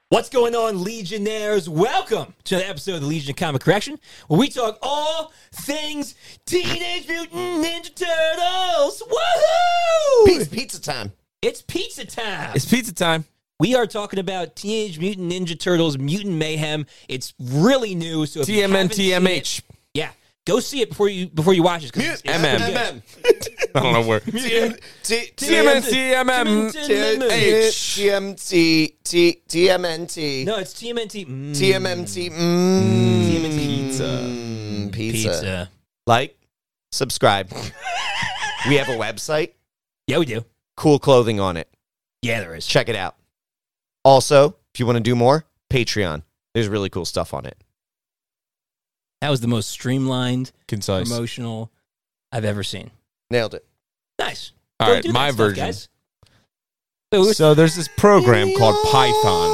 What's going on, Legionnaires? Welcome to the episode of the Legion of Comic Correction, where we talk all things Teenage Mutant Ninja Turtles. Woohoo! Pizza time. It's pizza time. It's pizza time. We are talking about Teenage Mutant Ninja Turtles Mutant Mayhem. It's really new, so if you haven't seen TMNTMH. it, yeah, go see it before you watch it. It's MM. good. I don't know where. TMNTMH. TMNT. No, it's TMNT. TMNT. TMNT. Pizza. Like, subscribe. We have a website. Yeah, we do. Cool clothing on it. Yeah, there is. Check it out. Also, if you want to do more, Patreon. There's really cool stuff on it. That was the most streamlined, Concise. promotional I've ever seen. Nailed it. Nice. All Go right, do my that stuff, version. guys. So there's this program called Python.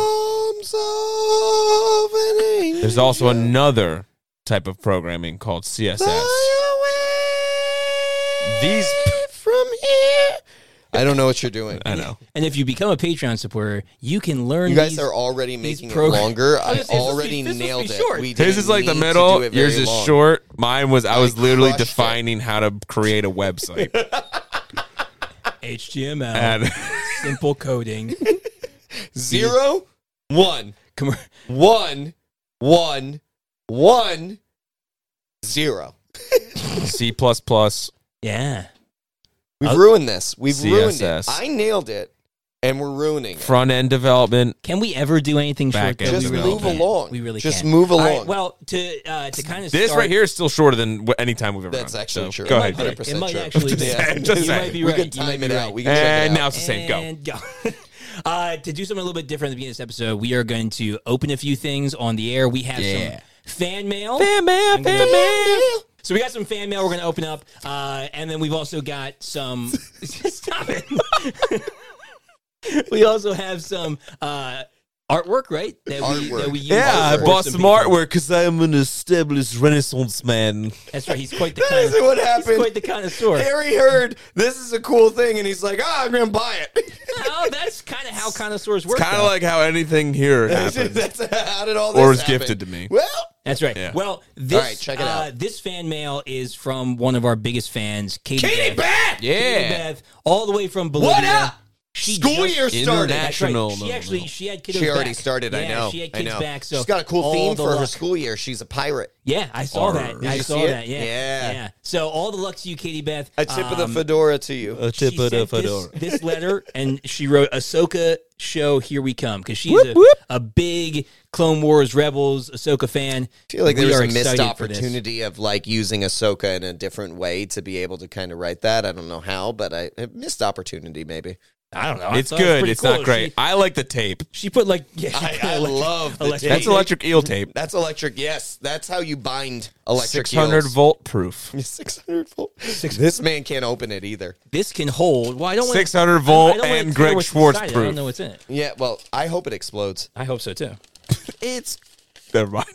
There's also another type of programming called CSS. These from here. I don't know what you're doing. I know. And if you become a Patreon supporter, you can learn. You guys these, are already making it programs. longer. I I was gonna say, already this will be nailed short. it. We His didn't is like the need to middle. do it Yours very is long. short. Mine was. I was literally crushed it. defining how to create a website. HTML, And simple coding. 0, 1, Com- 1, 1, 1, 0. C++. Yeah. We've ruined this. We've ruined it. CSS. I nailed it, and we're ruining it. Front end development. Can we ever do anything short? Back end though? Just We really move can't. along. We really Just can't. move All along. right, well, to kind of This start, right here is still shorter than any time we've ever That's done. actually So, true. Go It ahead. might It 100% might true. actually Just be. saying, You just might saying. be We right. can You might time be it right. out. We can check it And out. now it's the same. Go. And go. To do something a little bit different at the beginning of this episode, we are going to open a few things on the air. We have some fan mail. Fan mail. So we got some fan mail we're going to open up, and then we've also got some... Stop it. We also have some artwork, right? That we use Yeah, I for bought some some people. artwork because I'm an established Renaissance man. That's right. He's quite the That isn't what He's happened. quite the connoisseur. Harry heard this is a cool thing, and he's like, I'm going to buy it. Oh, that's kind of how connoisseurs work. Kind of though. like how anything here happens. That's how did all this Or is happen? gifted to me. Well, That's right. Yeah. Well, this All right, check it out. This fan mail is from one of our biggest fans, Katie Katie Beth! Katie Yeah. Beth, all the way from Bolivia. What up? She School just- year started. That's right. National. She had kiddos She already back. started, Yeah, I know. she had I kids know. back. So She's got a cool all theme the for her luck. school year. She's a pirate. Yeah, I saw that. Did I you saw see it? that. Yeah. Yeah. So all the luck to you, Katie Beth. A tip of the fedora to you. A She tip of the sent fedora. this letter, and she wrote Ahsoka show, here we come, because she's Whoop, whoop. a big Clone Wars Rebels Ahsoka fan. I feel like We there was are a missed excited for this. opportunity of like using Ahsoka in a different way to be able to kind of write that. I don't know how, but a missed opportunity maybe. I don't know. It's I thought it was good. pretty It's cool. not great. I like the tape. She put like she I put love the electric- tape. That's electric eel tape. That's electric. Yes, that's how you bind electric 600 eels. volt proof. 600 volt. This man can't open it either. This can hold. Well, I don't want 600 I volt don't wanna and tear Greg what's Schwartz inside it. I proof. don't know what's in it. Yeah, well, I hope it explodes. I hope so too. It's never mind.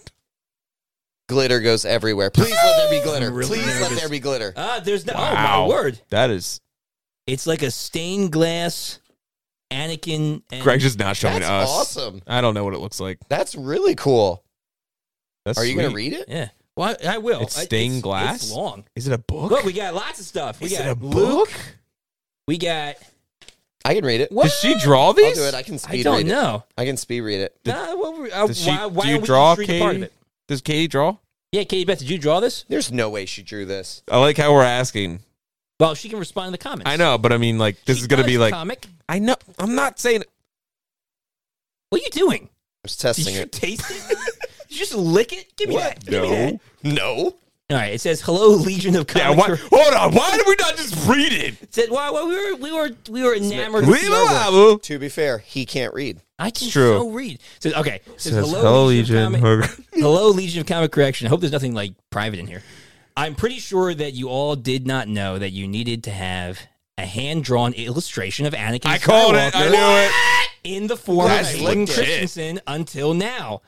Glitter goes everywhere. Please let there be glitter. I'm really Please let nervous. there be glitter. There's no. Oh Wow. my word! That is. It's like a stained glass Anakin. And Greg's just not showing That's us. awesome. I don't know what it looks like. That's really cool. That's Are you going to sweet. read it? Yeah. Well, I will. It's stained glass? It's long. Is it a book? Look, we got lots of stuff. We Is got it a Luke. book? We got. I can read it. What? Did she draw I'll these? do it. I can I speed don't read it. know. I can speed read it. Does she, why do you don't we draw, just read a part of Katie? it? Does Katie draw? Yeah, Katie Beth, did you draw this? There's no way she drew this. I like how we're asking. Well, she can respond in the comments. I know, but I mean, like, this She is going to does be like. comic. I know. I'm not saying. What are you doing? I was Did testing you it. taste it? Did you just lick it? Give me that. Give me that. No. All right. It says, "Hello, Legion of Yeah, Comic." why, hold on. Why did we not just read it? It said, "Well, we were enamored with the artwork." To be fair, he can't read. I can true. so read. It says, okay. It says, Hello, Legion. Hello, Legion of Comic Correction. I hope there's nothing like private in here. I'm pretty sure that you all did not know that you needed to have a hand-drawn illustration of Anakin I called it. I Skywalker knew it. in the form That's of Hayden legit. Christensen until now.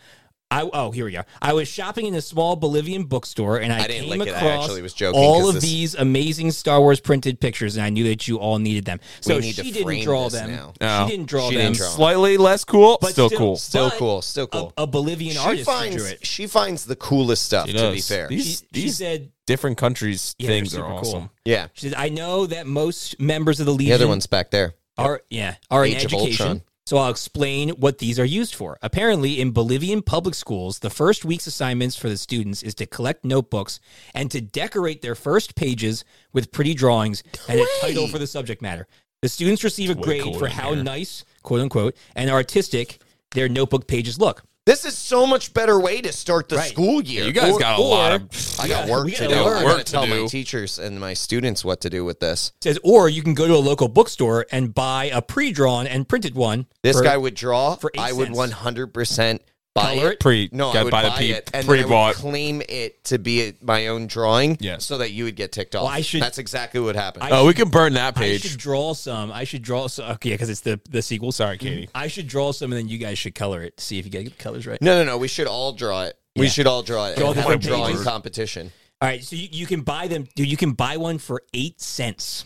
Here we go. I was shopping in a small Bolivian bookstore, and I didn't came like it. I across actually was joking, all 'cause of this- these amazing Star Wars printed pictures, and I knew that you all needed them. So need to she didn't frame draw this them. now. No. She didn't draw She them. didn't draw. Slightly less cool, But still cool. Still But cool. Still cool. A Bolivian She artist drew finds it. she finds the coolest stuff. She To does. be fair, These She said, different countries Yeah, things they're are super awesome. cool. yeah. she said, I know that most members of the The Legion other one's back there. are in Age of education. Ultron. So I'll explain what these are used for. Apparently, in Bolivian public schools, the first week's assignments for the students is to collect notebooks and to decorate their first pages with pretty drawings and a title for the subject matter. The students receive a way grade cooler for in how here. nice, quote unquote, and artistic their notebook pages look. This is so much better way to start the Right. school year. You guys got a lot of. I got Yeah, work we to gotta do. learn. I Work got to to tell my do. teachers and my students what to do with this. It says, or you can go to a local bookstore and buy a pre-drawn and printed one. This for- guy would draw. for 8 I would cents. 100% buy Color it. it? Pre, No, I got would by the buy pe- it, and then I pre-bought. would claim it to be my own drawing, Yes. so that you would get ticked off. Well, I should- That's exactly what happened. Oh, we can burn that I should page. draw some. Okay, because it's the sequel. Sorry, Katie. I should draw some, and then you guys should color it. See if you get the colors right. No. We should all draw it. Yeah. We should all draw it. Draw and have a different drawing pages. competition. All right, so you can buy them, dude. You can buy one for 8 cents.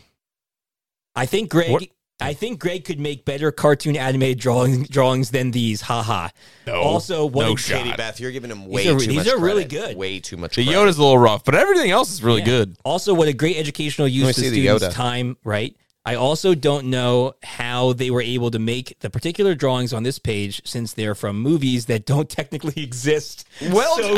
I think Greg. What? I think Greg could make better cartoon animated drawings than these. Haha. No. Also, what No a- shot. Katie Beth, you're giving him These way are- too these much are really credit. good. Way too much The credit. Yoda's a little rough, but everything else is really Yeah. good. Also, what a great educational use Let me to see the students' Yoda. time. Right. I also don't know how they were able to make the particular drawings on this page, since they're from movies that don't technically exist. Well, So- well,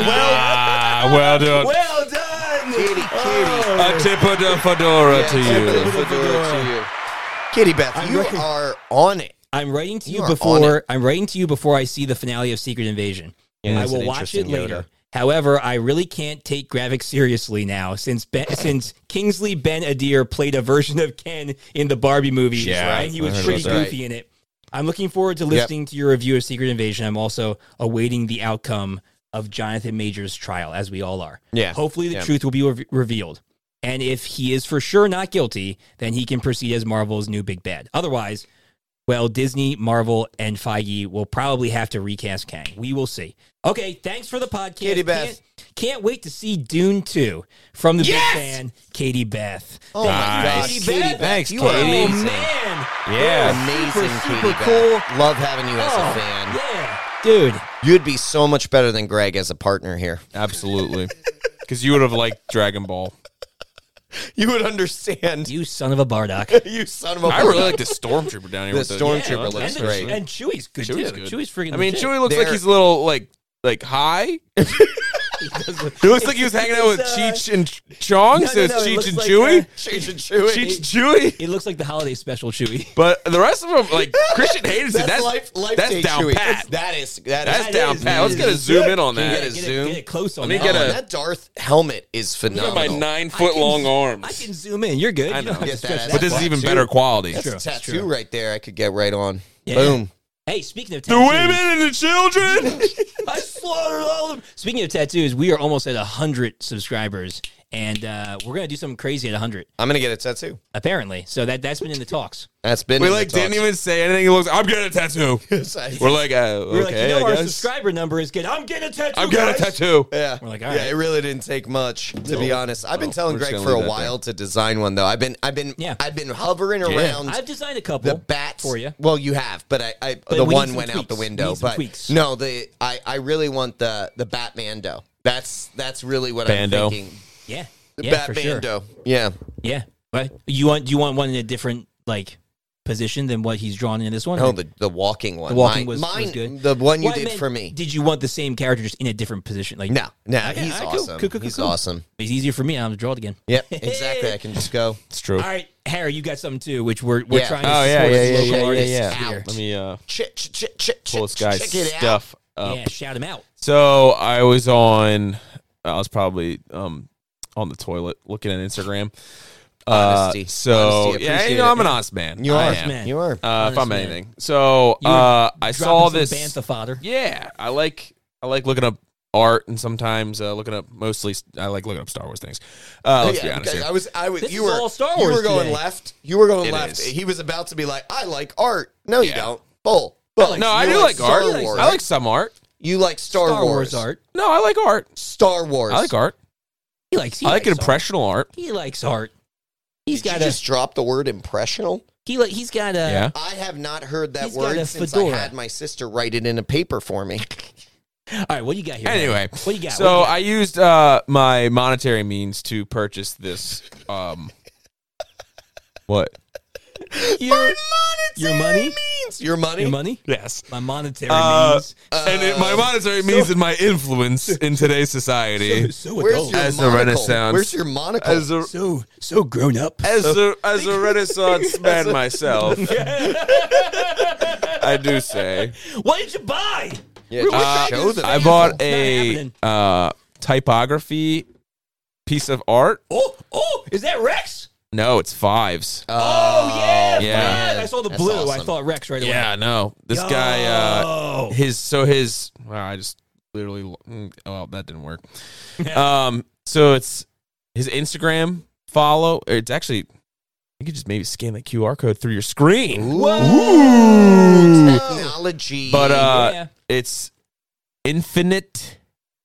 Well done. Well done, Katie. A tip of the fedora to you. To you. Katie Beth, I'm you ready. are on it. I'm writing to You you are on before I'm writing to you before I see the finale of Secret Invasion. Yeah, I that's will an watch it interesting later. Yoda. However, I really can't take graphics seriously now since Kingsley Ben Adir played a version of Ken in the Barbie movie, Yeah, and he was I heard pretty about that. goofy in it. I'm looking forward to listening to your review of Secret Invasion. I'm also awaiting the outcome of Jonathan Majors' trial, as we all are. Yeah. Hopefully, the Yeah. truth will be revealed. And if he is for sure not guilty, then he can proceed as Marvel's new big bad. Otherwise, well, Disney, Marvel, and Feige will probably have to recast Kang. We will see. Okay, thanks for the podcast. Katie Beth. Can't wait to see Dune 2 from the Yes! big fan, Katie Beth. Oh my Nice. gosh, Katie Katie Beth. Thanks, you are Katie. Oh, amazing. man. Yeah. Amazing, Super Katie cool. Beth. Love having you as Oh, a fan. yeah. Dude. You'd be so much better than Greg as a partner here. Absolutely. Because you would have liked Dragon Ball. You would understand. You son of a Bardock. You son of a. I really like the Stormtrooper down here. The with Stormtrooper Yeah, looks and, great. And Chewie's good, Chewie's too. good. Chewie's freaking I mean, legit. Chewie looks like They're- he's a little like high. He looks like he was hanging out with It's, Cheech and Chong. no, So it's no, it Cheech looks and like, Chewie. Cheech and Chewie. Cheech and Chewie. It looks like the holiday special, Chewie. But the rest of them, like Christian Haydenson, That's that's life that's day down Chewie. pat. That's That's down is, pat. that Let's is get a good. zoom in on Can you that. get a Get zoom? it close on Let me that. get Oh, a- and that Darth helmet is Look at my phenomenal. 9 foot long arms. I can zoom in. You're good. I You don't know. have to Get stretch that that But this is far. even Too. better quality. That's true. a It's tattoo true. right there. I could get right on. Yeah. Boom. Hey, speaking of The tattoos, women and the children. I slaughtered all of them. Speaking of tattoos, we are almost at 100 subscribers, and we're gonna do something crazy at 100. I'm gonna get a tattoo. Apparently, so that's been in the talks. That's been. We in the like didn't talks. even say anything. He looks. I'm getting a tattoo. We're like, We're like, okay, you know, I our guess. subscriber number is good. I'm getting a tattoo. I'm getting a guys. tattoo. Yeah, We're like, all yeah. right. It really didn't take much, to be honest. I've been telling we're just Greg gonna for a leave that while to design one, though. I've been hovering around I've designed a couple the bats for you. Well, you have, but the we need one some went out the tweaks. window. We need some But tweaks. no, I really want the Batmando. That's really what Bando. I'm thinking. Yeah, The yeah, for sure. Batmando. Yeah. Yeah, but do you want one in a different like position than what he's drawn in this one? Oh, the walking one. The walking Mine, was good. The one you Well, I did meant, for me. Did you want the same character just in a different position? Like No, Okay, he's all right, cool, awesome. cool, He's cool. awesome. It's easier for me. I don't have to draw it again. Yep, exactly. I can just go. It's true. All right, Harry, you got something too, which we're Yeah. trying to Oh yeah, support yeah, as yeah, local yeah, artists yeah. here. Let me Check pull this guy's check it out. stuff up. Yeah, shout him out. So I was probably on the toilet looking at Instagram. Honesty. So Honesty, yeah, appreciate you know, I'm an an honest man. You I are. am. man. You are. If I'm Honest man. anything. So You were I saw this. Bantha fodder. Yeah, I like looking up art and sometimes looking up mostly. I like looking up Star Wars things. Let's be honest okay, here. I was. This You is were all Star You Wars were going today. left. You were going It left. is. He was about to be like, I like art. No, you Yeah. don't. Bull. No, I You do like Star art. Wars. I like some art. You like Star Wars art. No, I like art. Star Wars. I like art. He likes I like art. impressional art. He likes art. He's Did got you just drop the word impressional? he's got a Yeah. I have not heard that He's got word a since fedora. I had my sister write it in a paper for me. All right, what do you got here? Anyway, what do you got? so What do I used my monetary means to purchase this. What? you got? Your money? Means your money. Your money? Yes. My monetary means. And my monetary means and my influence in today's society So Where's adult. your As the monocle? Renaissance. Where's your monocle? as a So grown up. as a Renaissance man myself. I do say. What did you buy? Yeah, We're just watching show this the I thing. bought Not a happening. typography piece of art. Oh, is that Rex? No, it's Fives. Oh, yeah. yeah. fine. I saw the That's blue. I awesome. thought Rex right away. Yeah, no. This Yo. guy wow, I just literally that didn't work. So it's his Instagram follow. It's actually you could just maybe scan the QR code through your screen. Technology. But Yeah. it's Infinite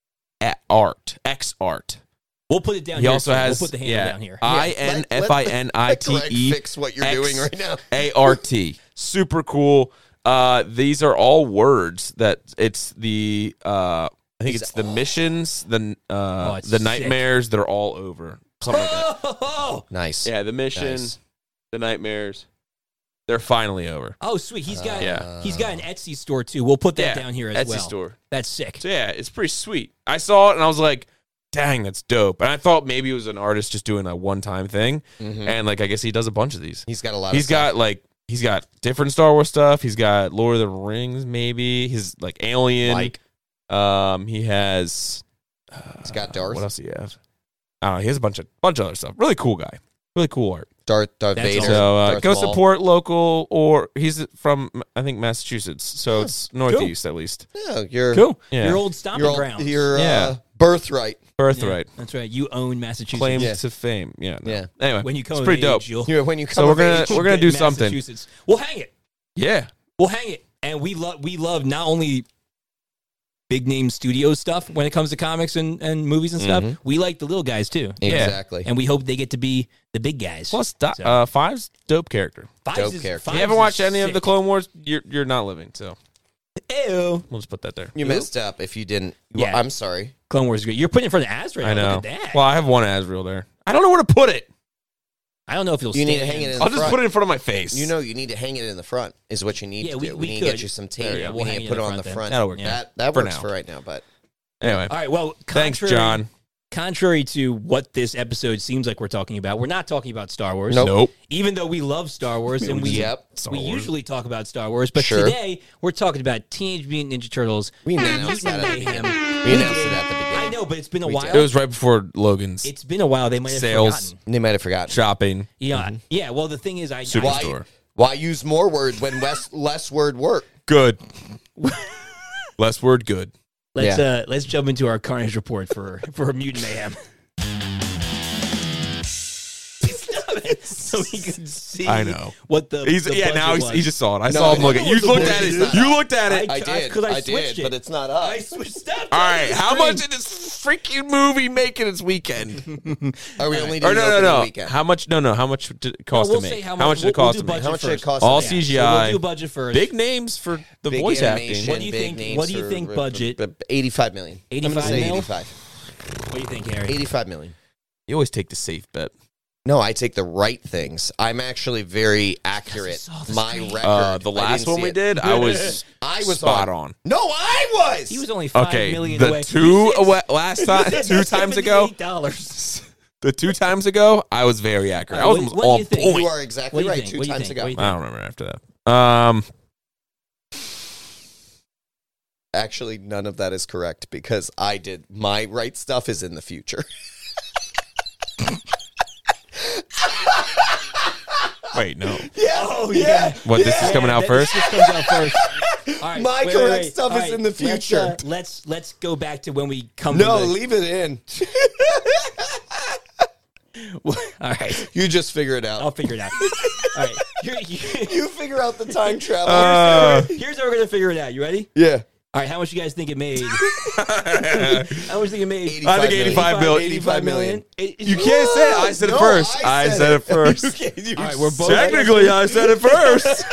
Art, X Art. We'll put it down He here. also too. has We'll put the handle down here. Let Greg INFINITE fix what you're doing right now. ART. Super cool. These are all words that it's the I think it's the missions, it's the sick. nightmares that are all over. Something like that. Oh, Nice. Yeah, the mission, Nice. the nightmares, they're finally over. sweet. He's got Yeah. he's got an Etsy store too. We'll put that Yeah, down here as Etsy well. store. That's sick. So yeah, it's pretty sweet. I saw it and I was like, dang, that's dope. And I thought maybe it was an artist just doing a one-time thing. And like I guess he does a bunch of these. He's got a lot He's of got like he's got different Star Wars stuff. He's got Lord of the Rings, maybe. He's like Alien. Like- He has. He's got Darth. What else do you have? I don't know. He has a bunch of other stuff. Really cool guy. Really cool art. Darth That's Vader. awesome. So Darth go Maul. support local, or he's from I think Massachusetts, so it's northeast at least. Yeah, your Cool. Yeah. Your old stomping your, ground. your Yeah. birthright. Birthright, That's right. You own Massachusetts. claim Yeah. to fame. Yeah, no. Yeah. Anyway, When you come it's of pretty age, dope. you'll When you come So we're of gonna age, we're gonna get do something. Massachusetts. We'll hang it. Yeah, We'll hang it. And we love not only big name studio stuff when it comes to comics and movies and stuff. We like the little guys too. exactly. And we hope they get to be the big guys. plus So- Five's dope character. Fives dope is- character. Fives If you haven't is watched any of sick. the Clone Wars, you're not living. So Ew. we'll just put that there. You messed up if you didn't. Yeah. Well, I'm sorry. Clone Wars is great. You're putting it in front of Azrael. I know. Look at that. Well, I have one Azrael there. I don't know where to put it. I don't know if you'll You need to stand. hang it in I'll the just front. put it in front of my face. You know, you need to hang it in the front. Is what you need Yeah, to we- do. we need to get could. you some There tape. you go. We We'll need hang to it put in it the on the front front. then. That'll work. Yeah. That For works now. for right now. But Anyway, All right. Well, thanks, John. Contrary to what this episode seems like we're talking about, we're not talking about Star Wars. Nope. Nope. Even though we love Star Wars and we Yep. Star we Wars. usually talk about Star Wars, but Sure. today we're talking about Teenage Mutant Ninja Turtles. we announced that at the Mayhem. beginning. We announced it at the I beginning. know, but it's been a We while. did. It was right before Logan's It's been a while. They might have Sales. forgotten. They might have forgotten. shopping. Yeah, yeah. Well, the thing is, I Superstore. Why use more word when less word work? Good. Less word, good. let's jump into our Carnage report for Mutant Mayhem. Stop it. So we can see. I know. what the He's the yeah. budget Now was. he just saw it. I No, saw him I look know at you. what the Looked budget at it. is. You looked at it. I did. 'cause I I did, switched it. but it's not up. I switched. Stop. All right. touching How the screen. much did this freaking movie make in its weekend? Are we only Or doing no. weekend? How much? No. How much did it cost We'll to say make? how How much did it cost to we'll do make? How much did it first. cost? All to make? So CGI. we'll do budget first. Big names for the Big voice animation, acting. What do you big think- names what do you for- think budget? 85 million. I'm gonna 85 say mil? 85. What do you think, Harry? 85 million. You always take the safe bet. No, I take the right things. I'm actually very accurate. saw the My screen. record. The I last didn't one see we it. did, I was spot on. No, I was. He was only 5 Okay, million the away. last time, two times ago, $78. the 2 times ago, I was very accurate. I What- was what do on you think? point. You are What exactly do you right. think? 2 What do you times think? ago. What do you I don't remember after that. Actually, none of that is correct because I did my right stuff is in the future. Wait, no. Yes. Oh, yeah. What, this is coming out first? This comes out first. All right, My wait, correct wait. stuff All is in the future. Let's go back to when we come. No, to leave it in. All right, You just figure it out. I'll figure it out. All right, You figure out the time travel. here's how we're gonna figure it out. You ready? yeah. All right, how much you guys think it made? How much do you think it made? I think 85 million. 85 million. You can't say it. I said it first. I said it first. All right, we're both Technically, I said it first.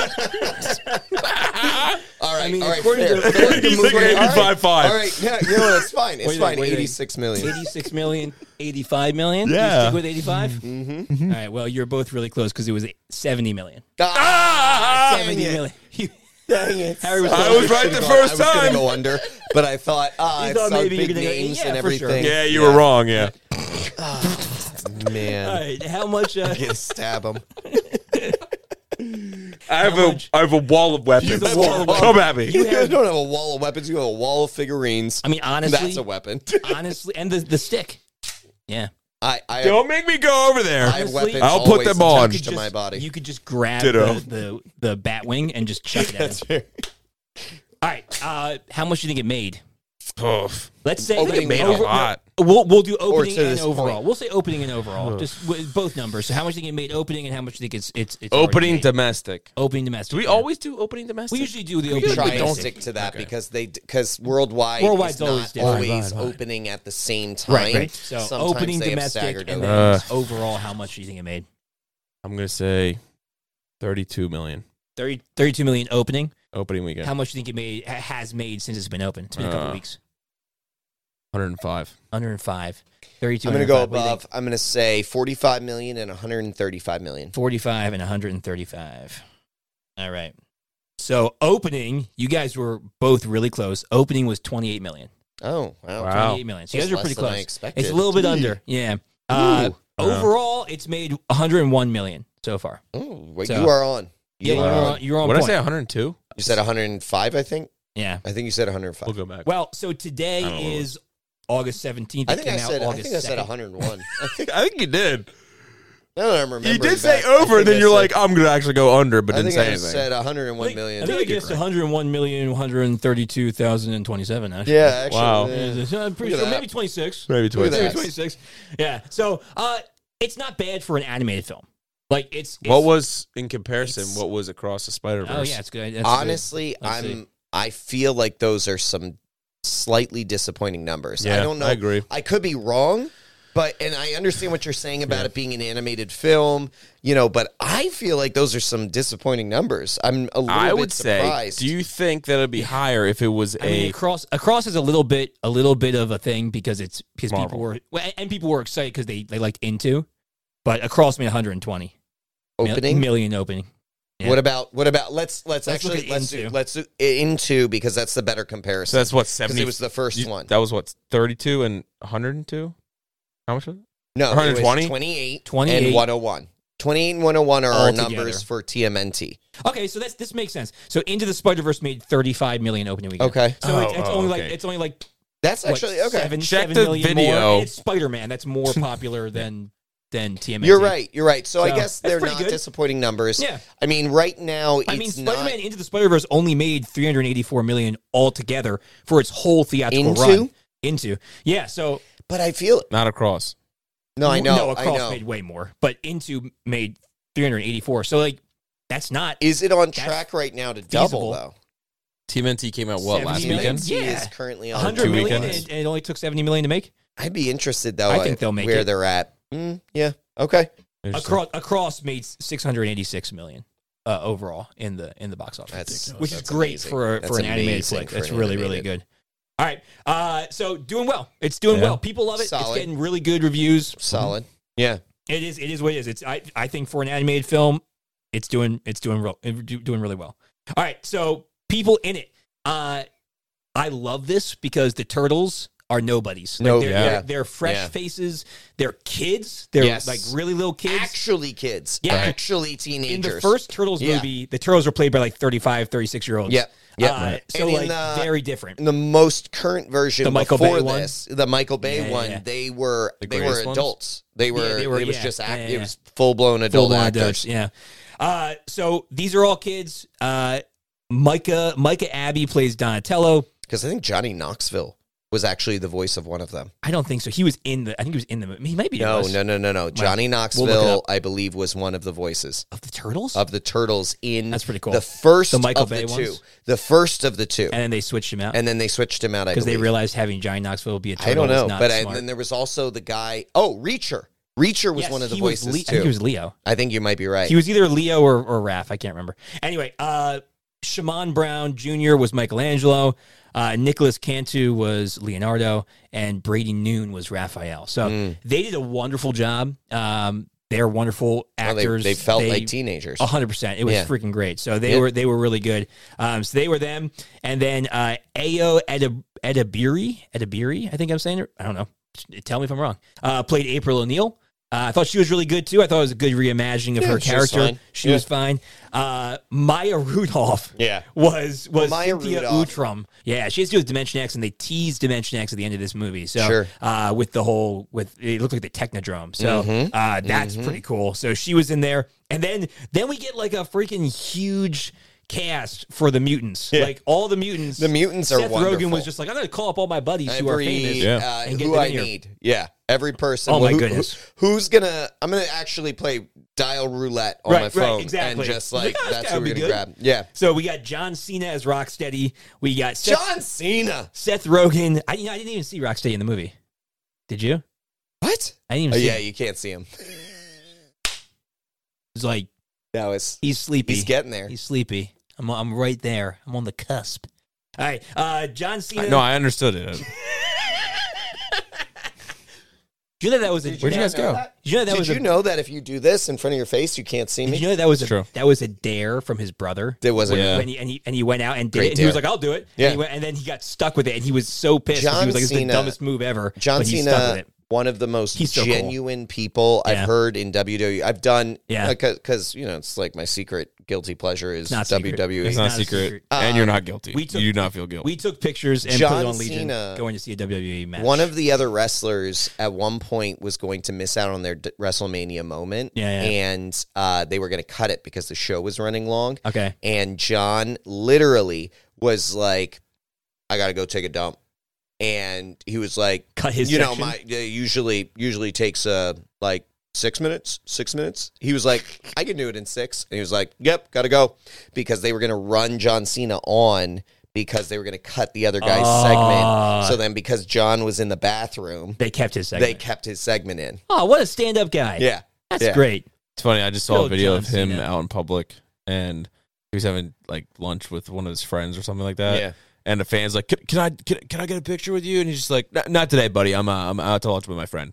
All right, I mean, all right. according fair. to- Fair. He's like 85.5. All right, yeah, you know what? It's fine. It's Wait a fine. minute. 86 million. 86 million, 85 million. Yeah. You stick with 85. Mm-hmm. All right. Well, you're both really close because it was 70 million. Ah, 70 dang it. million. Dang it. Harry was I close. was right the I first was gonna time. go under, but I thought, You it's thought so maybe you're big gonna go- names yeah, and for sure. everything. Yeah, you were wrong. Yeah. Man. All right. How much? Gonna stab him. I have a wall of weapons. He's a wall of Come at me. You don't have a wall of weapons. You have a wall of figurines. I mean, honestly, That's a weapon. honestly, and the stick. Yeah. I Don't make me go over there. I have honestly, weapons I'll put always them on. attached to my body. You could just grab Ditto. the bat wing and just chuck it at him. That's fair. All right. How much do you think it made? Oof. Let's say Opening made a lot. We'll do opening to and this overall. point. We'll say opening and overall, just with both numbers. So how much do you think it made opening, and how much do you think it's already Opening made? domestic. Opening domestic? Do we yeah. always do opening domestic? We usually do the We opening try and domestic. stick to that Okay. because worldwide Worldwide's is always not different. always Right. opening at the same time. Right. So Sometimes opening they have domestic staggered and openings. then overall, how much do you think it made? I'm gonna say 32 million 32 million opening. opening weekend. How much do you think it made has made since it's been open? It's been a couple weeks. 105. 105. 32. I'm going to go 105. What do you think? above. I'm going to say 45 million and 135 million. 45 and 135. All right. So opening, you guys were both really close. Opening was 28 million. Oh, wow. Wow. 28 million. So you guys Just are pretty less than I close. expected. It's a little bit under. Yeah. Ooh. Overall, it's made 101 million so far. Oh, wait, So- you are on. Yeah, You are on. you're on What did I point. say? 102? You said 105, I think? Yeah. I think you said 105. We'll go back. Well, so I today don't know. is August 17th. I It think came I out said August 2nd. 101. I think you did. Now that I'm remembering You did say back, I over, think then I you're said- like, I'm gonna actually go under, but I didn't think say I anything. said 101 million. I think I guessed 101,132,027. Actually. Yeah, actually. Wow. Yeah, I'm pretty Look at sure. that. Maybe 26. Maybe Look at 20. that. Maybe 26. Yeah. So it's not bad for an animated film. Like it's What was in comparison? it's- What was Across the Spider-Verse? Oh yeah, it's good. That's Honestly, Let's see. I feel like those are some slightly disappointing numbers. Yeah, I don't know. I agree. I could be wrong, and I understand what you're saying about it being an animated film, but I feel like those are some disappointing numbers. I'm a little I bit would say. surprised. Do you think that it'd be higher if it was I mean, across is a little bit of a thing because Marvel. people were excited because they liked Into, but Across made 120 opening? million opening. Yeah. What about let's look actually at let's do Into because that's the better comparison. So that's what because 70. it was the first one. That was what 32 and 102. How much was it? No, 120? it was 28, 28. and 101. 28 and 101 are All our together. numbers for TMNT. Okay, so this makes sense. So Into the Spider-Verse made 35 million opening weekend. Okay. So it's Oh, only okay. like it's only like That's what, actually okay. Check 7 the million video. more. And it's Spider-Man. That's more popular than TMNT. You're right. So I So, guess that's they're pretty not good. disappointing numbers. Yeah. I mean, right now I mean, it's Spider-Man not Into the Spider-Verse only made 384 million altogether for its whole theatrical Into? run. Yeah. So but I feel Not Across. no, I know. No, I Across know. made way more, but Into made 384. So like that's not Is it on That's track right now to feasible. double though? TMNT came out what 70 last million? weekend? TMNT Yeah. is currently on 100 2 million, weekends. and it only took 70 million to make. I'd be interested though. I think they'll make where it. they're at. Yeah. Okay. Across made 686 million overall in the box office, which is That's great amazing. for That's an animated amazing flick. for That's an really really animated. good. All right, so doing well. It's doing Yeah. well. People love it. Solid. It's getting really good reviews. Solid. Yeah. It is what it is. It's I think for an animated film, it's doing really well. All right, so people in it. I love this because the turtles are nobodies. No, they're fresh Yeah. faces. They're kids. They're Yes. like really little kids. Actually kids. Yeah. Actually In teenagers. the first Turtles Yeah. movie, the Turtles were played by like 35, 36-year-olds. Yeah. Yeah. So And in like the- very different. In the most current version The Michael before Bay one? this, the Michael Bay Yeah, one, yeah. they were greatest ones? adults. They were they were, it was yeah, just yeah, it yeah. was full-blown adult Full-blown actors. adults, yeah. So these are all kids. Micah Abbey plays Donatello. Because I think Johnny Knoxville was actually the voice of one of them. I don't think so. He was in the. I think he was in the. He might be. No. Johnny We'll look it Knoxville, up. I believe, was one of the voices Of the Turtles. of the Turtles in That's pretty cool. the first The Michael of the Bay two. ones? The first of the two. and then they switched him out And then they switched him out, I because they believe. realized having Johnny Knoxville be a turtle I don't know. was not But smart. and then there was also the guy, Reacher. Reacher was Yes, one of the he was voices, I too. think he was Leo. I think you might be right. He was either Leo or Raph. I can't remember. Anyway, Shamon Brown Jr. was Michelangelo. Nicholas Cantu was Leonardo, and Brady Noon was Raphael. So they did a wonderful job. They're wonderful Well, actors. they felt like teenagers. 100%. It was Yeah. freaking great. So they were really good. So they were them, and then Ayo Edebiri. I think I'm saying it. I don't know. Tell me if I'm wrong. Played April O'Neil. I thought she was really good too. I thought it was a good reimagining of her she was character. fine. She Yeah. was fine. Maya Rudolph. Yeah. Was Maya Cynthia Rudolph. Utrom. Yeah, she has to do with Dimension X, and they teased Dimension X at the end of this movie. So Sure. with the whole it looked like the Technodrome. So Mm-hmm. that's pretty cool. So she was in there, and then we get like a freaking huge cast for the mutants. Yeah. Like all the mutants. The mutants are Seth wonderful. Rogen was just like, I'm going to call up all my buddies who are famous. and get who them I in here. need. Yeah. Every person. Oh, my Who- goodness. Who's gonna? I'm gonna actually play dial roulette on Right, my right, phone exactly. and just like Oh, this that's guy who would we're be gonna good. grab. Yeah. So we got John Cena as Rocksteady. We got John Cena. Seth Rogen. I didn't even see Rocksteady in the movie. Did you? What? I didn't even Oh see yeah, him. you can't see him. It's like No, it's he's sleepy. he's getting there. He's sleepy. I'm right there. I'm on the cusp. All right, John Cena. No, I understood it. Did you know that was a? Where'd you guys go? Did you know that Did was you a? know that if you do this in front of your face, you can't see Did me? you know that was a? True. That was a dare from his brother. There was a Yeah. When he went out and did Great it, and he was dare. like, "I'll do it." Yeah. And then he got stuck with it, and he was so pissed. 'Cause he John was like, "It's the Cena- dumbest move ever." John but he's stuck with Cena, it. one of the most He's so cool. genuine people Yeah. I've heard in WWE. I've done, Yeah. because it's like my secret guilty pleasure is not secret. WWE. It's not Not a secret. secret. And you're not guilty. we took- you do not feel guilty. We took pictures and John put it on Legion Cena- going to see a WWE match. One of the other wrestlers at one point was going to miss out on their WrestleMania moment, Yeah, yeah. and they were going to cut it because the show was running long. Okay. And John literally was like, "I got to go take a dump," and he was like, Cut his you know, section? usually takes like 6 minutes. 6 minutes. He was like, I can do it in 6. And he was like, yep, gotta go. Because they were gonna run John Cena on because they were gonna cut the other guy's segment. So then because John was in the bathroom, They kept his they segment. kept his segment in. Oh, what a stand-up guy! Yeah. That's Yeah. great. It's funny. I just saw Go a video John of him Cena. out in public, and he was having like lunch with one of his friends or something like that. Yeah. And the fan's like, "Can I get a picture with you?" And he's just like, "Not today, buddy. I'm out to lunch with my friend."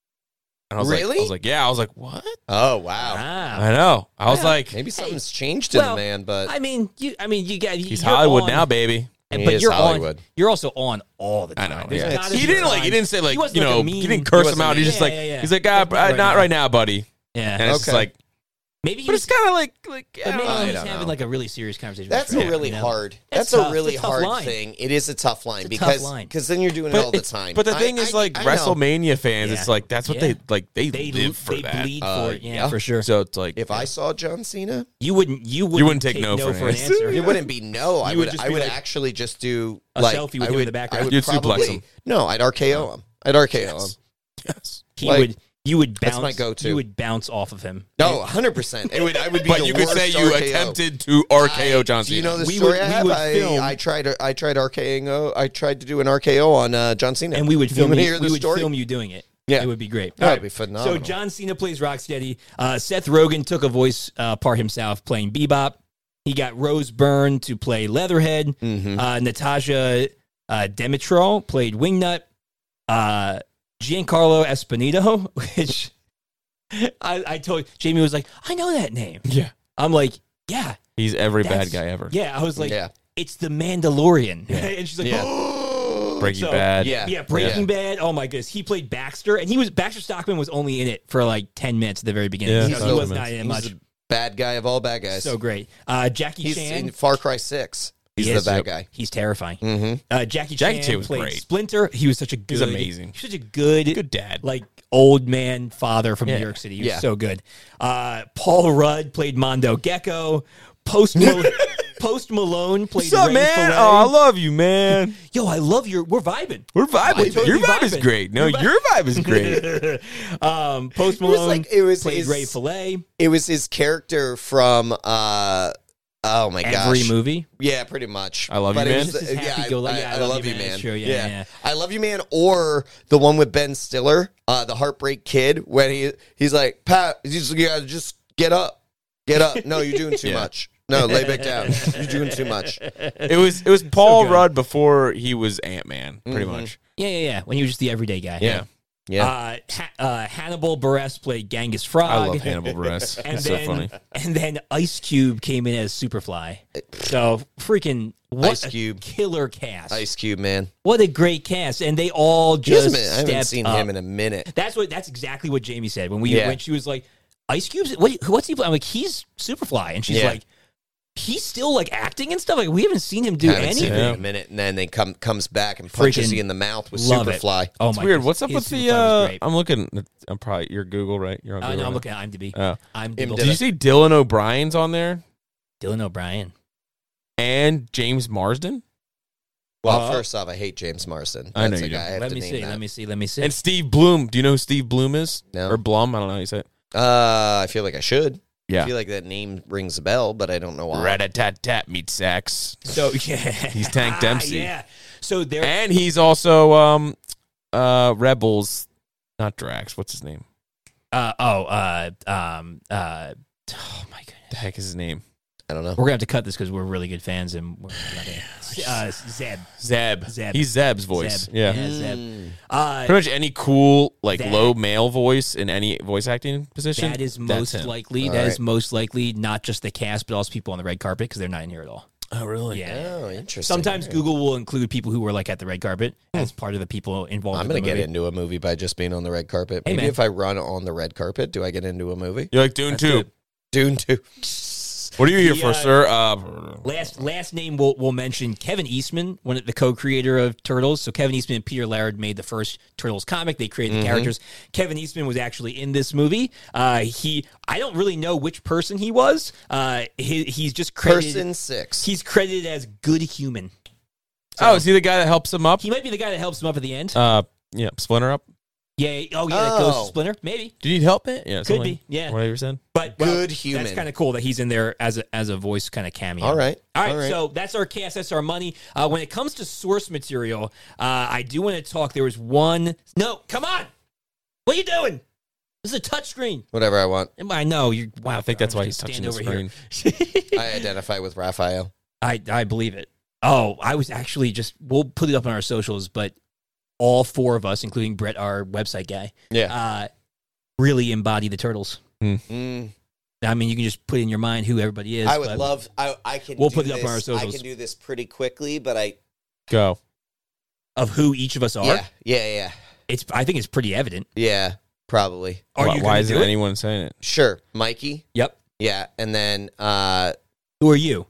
And I was Really? yeah. I was like, "What?" Oh wow. Wow. I know. I was Yeah. like, Maybe something's changed in Well, the man, but I mean, you got. "He's you're Hollywood on- now, baby." He But is you're Hollywood. on. You're also on all the I time. know. There's Yeah. not a He didn't time- he didn't say like He wasn't you like a know mean- he didn't curse him wasn't out. He's mean. just like Yeah. he's like, Like, not right now, buddy." Yeah. And it's just Okay. like, Maybe he but was. it's kind of like But maybe I he was don't having know. like a really serious conversation. that's with his a friend, really you know? hard. That's That's tough. a really It's a tough hard line. thing. It is a tough line It's a tough because line. then you're doing it all the it's- time. But the thing is, like I know. WrestleMania fans, Yeah. it's like that's what Yeah. they They live for they that. bleed for it. Yeah, yeah. for sure. So it's like If I saw John Cena, You wouldn't take no for an for an answer. answer. it wouldn't be no. I You would would just I be would like, actually just do a like selfie with I him in would, the background. I would You'd suplex probably him. no. I'd RKO him. I'd RKO him. yes. He Like, would. You would bounce. that's my go-to. You would bounce off of him. No, 100%. It would. I would be. But the you could worst say you RKO. attempted to RKO John Cena. Do you know the We story would- I we have? would film- I tried RKO. I tried to do an RKO on John Cena, And we would You film wanna you. hear the We would story? film you doing it. Yeah. It would be great. That would All right. be phenomenal. So John Cena plays Rocksteady. Seth Rogen took a voice part himself, playing Bebop. He got Rose Byrne to play Leatherhead. Mm-hmm. Natasha Demetro played Wingnut. Giancarlo Esposito, which I told Jamie was like, I know that name. Yeah. I'm like, yeah, He's every That's- bad guy ever. yeah. I was like, Yeah. it's the Mandalorian, Yeah. and she's like, Yeah. oh, Breaking So, Bad. Yeah. Breaking Bad. Oh my goodness, he played Baxter, and Baxter Stockman was only in it for like 10 minutes at the very beginning. Yeah, he he's was the- not in it He's much. the bad guy of all bad guys. So great. Jackie He's Chan. in Far Cry 6. He's He the is. bad Yep. guy. He's terrifying. Mm-hmm. Jackie Jackie Chan Chan was played great. Splinter. He was such a good, amazing. such a good, Good dad. like old man father from Yeah. New York City. He was Yeah. so good. Paul Rudd played Mondo Gecko. Post Malone played What's up, Ray man? Fillet. Oh, I love you, man. Yo, I love we're vibing. We're vibing. totally Your vibe is vibing. great. No, your vibe is great. Post Malone it was played his- Ray Fillet. It was his character from oh my gosh. Every movie. Yeah, pretty much. I Love You, But it Man? was This is yeah, happy-go-lucky. I love you, man. That's true. Yeah. I love you, man. Or the one with Ben Stiller, the Heartbreak Kid, when he's like, Pat, he's like, yeah, just get up. No, you're doing too much. No, lay back down. You're doing too much. It was Paul good. Rudd before he was Ant-Man, pretty much. Yeah. When he was just the everyday guy. Yeah. Yeah. Hannibal Buress played Genghis Frog. I love Hannibal Buress. And It's then, so funny. And then Ice Cube came in as Superfly. So freaking what Ice Cube. a killer cast! Ice Cube, man. What a great cast, and they all I just haven't stepped seen up. him in a minute. That's exactly what Jamie said when Yeah. when she was like, Ice Cube's what's he? I'm like, he's Superfly, and she's Yeah. like, he's still like acting and stuff. Like we haven't seen him do Haven't seen anything. him in a minute, and then they comes back and punches Freaking you in the mouth with love it. Superfly. Oh It's my weird. goodness. What's up His with the? Superfly was great. I'm looking. I'm probably you're Google, right? You're on Google. No, I'm right? looking at IMDb. Oh. I'm Him Did you see Dylan O'Brien's on there Dylan O'Brien. and James Marsden Well, first off, I hate James Marsden. I know That's you the do. guy I have Let to me name see. that. Let me see. and Steve Bloom? Do you know who Steve Bloom is? No. Or Blum? I don't know how you say it. I feel like I should. Yeah. I feel like that name rings a bell, but I don't know why. Rat-a-tat-tat meat sacks. So yeah, He's Tank Dempsey. Yeah. So there. And he's also Rebels, not Drax. What's his name? Oh my goodness. The heck is his name? I don't know. We're gonna have to cut this because we're really good fans and we're Zeb. Zeb. Zeb. He's Zeb's voice. Zeb. Yeah. Zeb. Pretty much any cool, like That- low male voice in any voice acting position. That is that's most him. likely. All That is right. most likely not just the cast, but also people on the red carpet because they're not in here at all. Oh, really? Yeah. Oh, interesting. Sometimes Google will include people who were like at the red carpet as part of the people involved. I'm going going to to get into a movie by just being on the red carpet. Hey, Maybe man. if I run on the red carpet, do I get into a movie? You're like Dune 2. Dune 2. What are you here The, for, sir? Last name we'll mention Kevin Eastman, one of the co-creator of Turtles. So Kevin Eastman and Peter Laird made the first Turtles comic. They created the characters. Kevin Eastman was actually in this movie. I don't really know which person he was. He's just credited. Person 6. He's credited as good human. Oh, is he the guy that helps him up? He might be the guy that helps him up at the end. Yeah, Splinter up. Yeah. Oh yeah, that goes to Oh. Splinter. Maybe. Do you need help? Yeah, Could something be, like- yeah. Whatever you said. But Good human. That's kind of cool that he's in there as a voice kind of cameo. All right. All right, All right. so that's our cast, that's our money. When it comes to source material, I do want to talk. There was one. No, come on. What are you doing? This is a touchscreen. Whatever I want. I know you're. Wow, I think that's I'm why just he's gonna touching the stand over here. I identify with Raphael. I believe it. Oh, I was actually we'll put it up on our socials, but all four of us, including Brett, our website guy, Yeah. really embody the Turtles. Mm. I mean, you can just put in your mind who everybody is. I would but love. I can. We'll do put it up on this- our I socials. can do this pretty quickly, but I. Go. of who each of us are. Yeah. I think it's pretty evident. Yeah. Probably. Are why you why gonna isn't do it? anyone saying it? Sure. Mikey. Yep. Yeah, and then Who are you?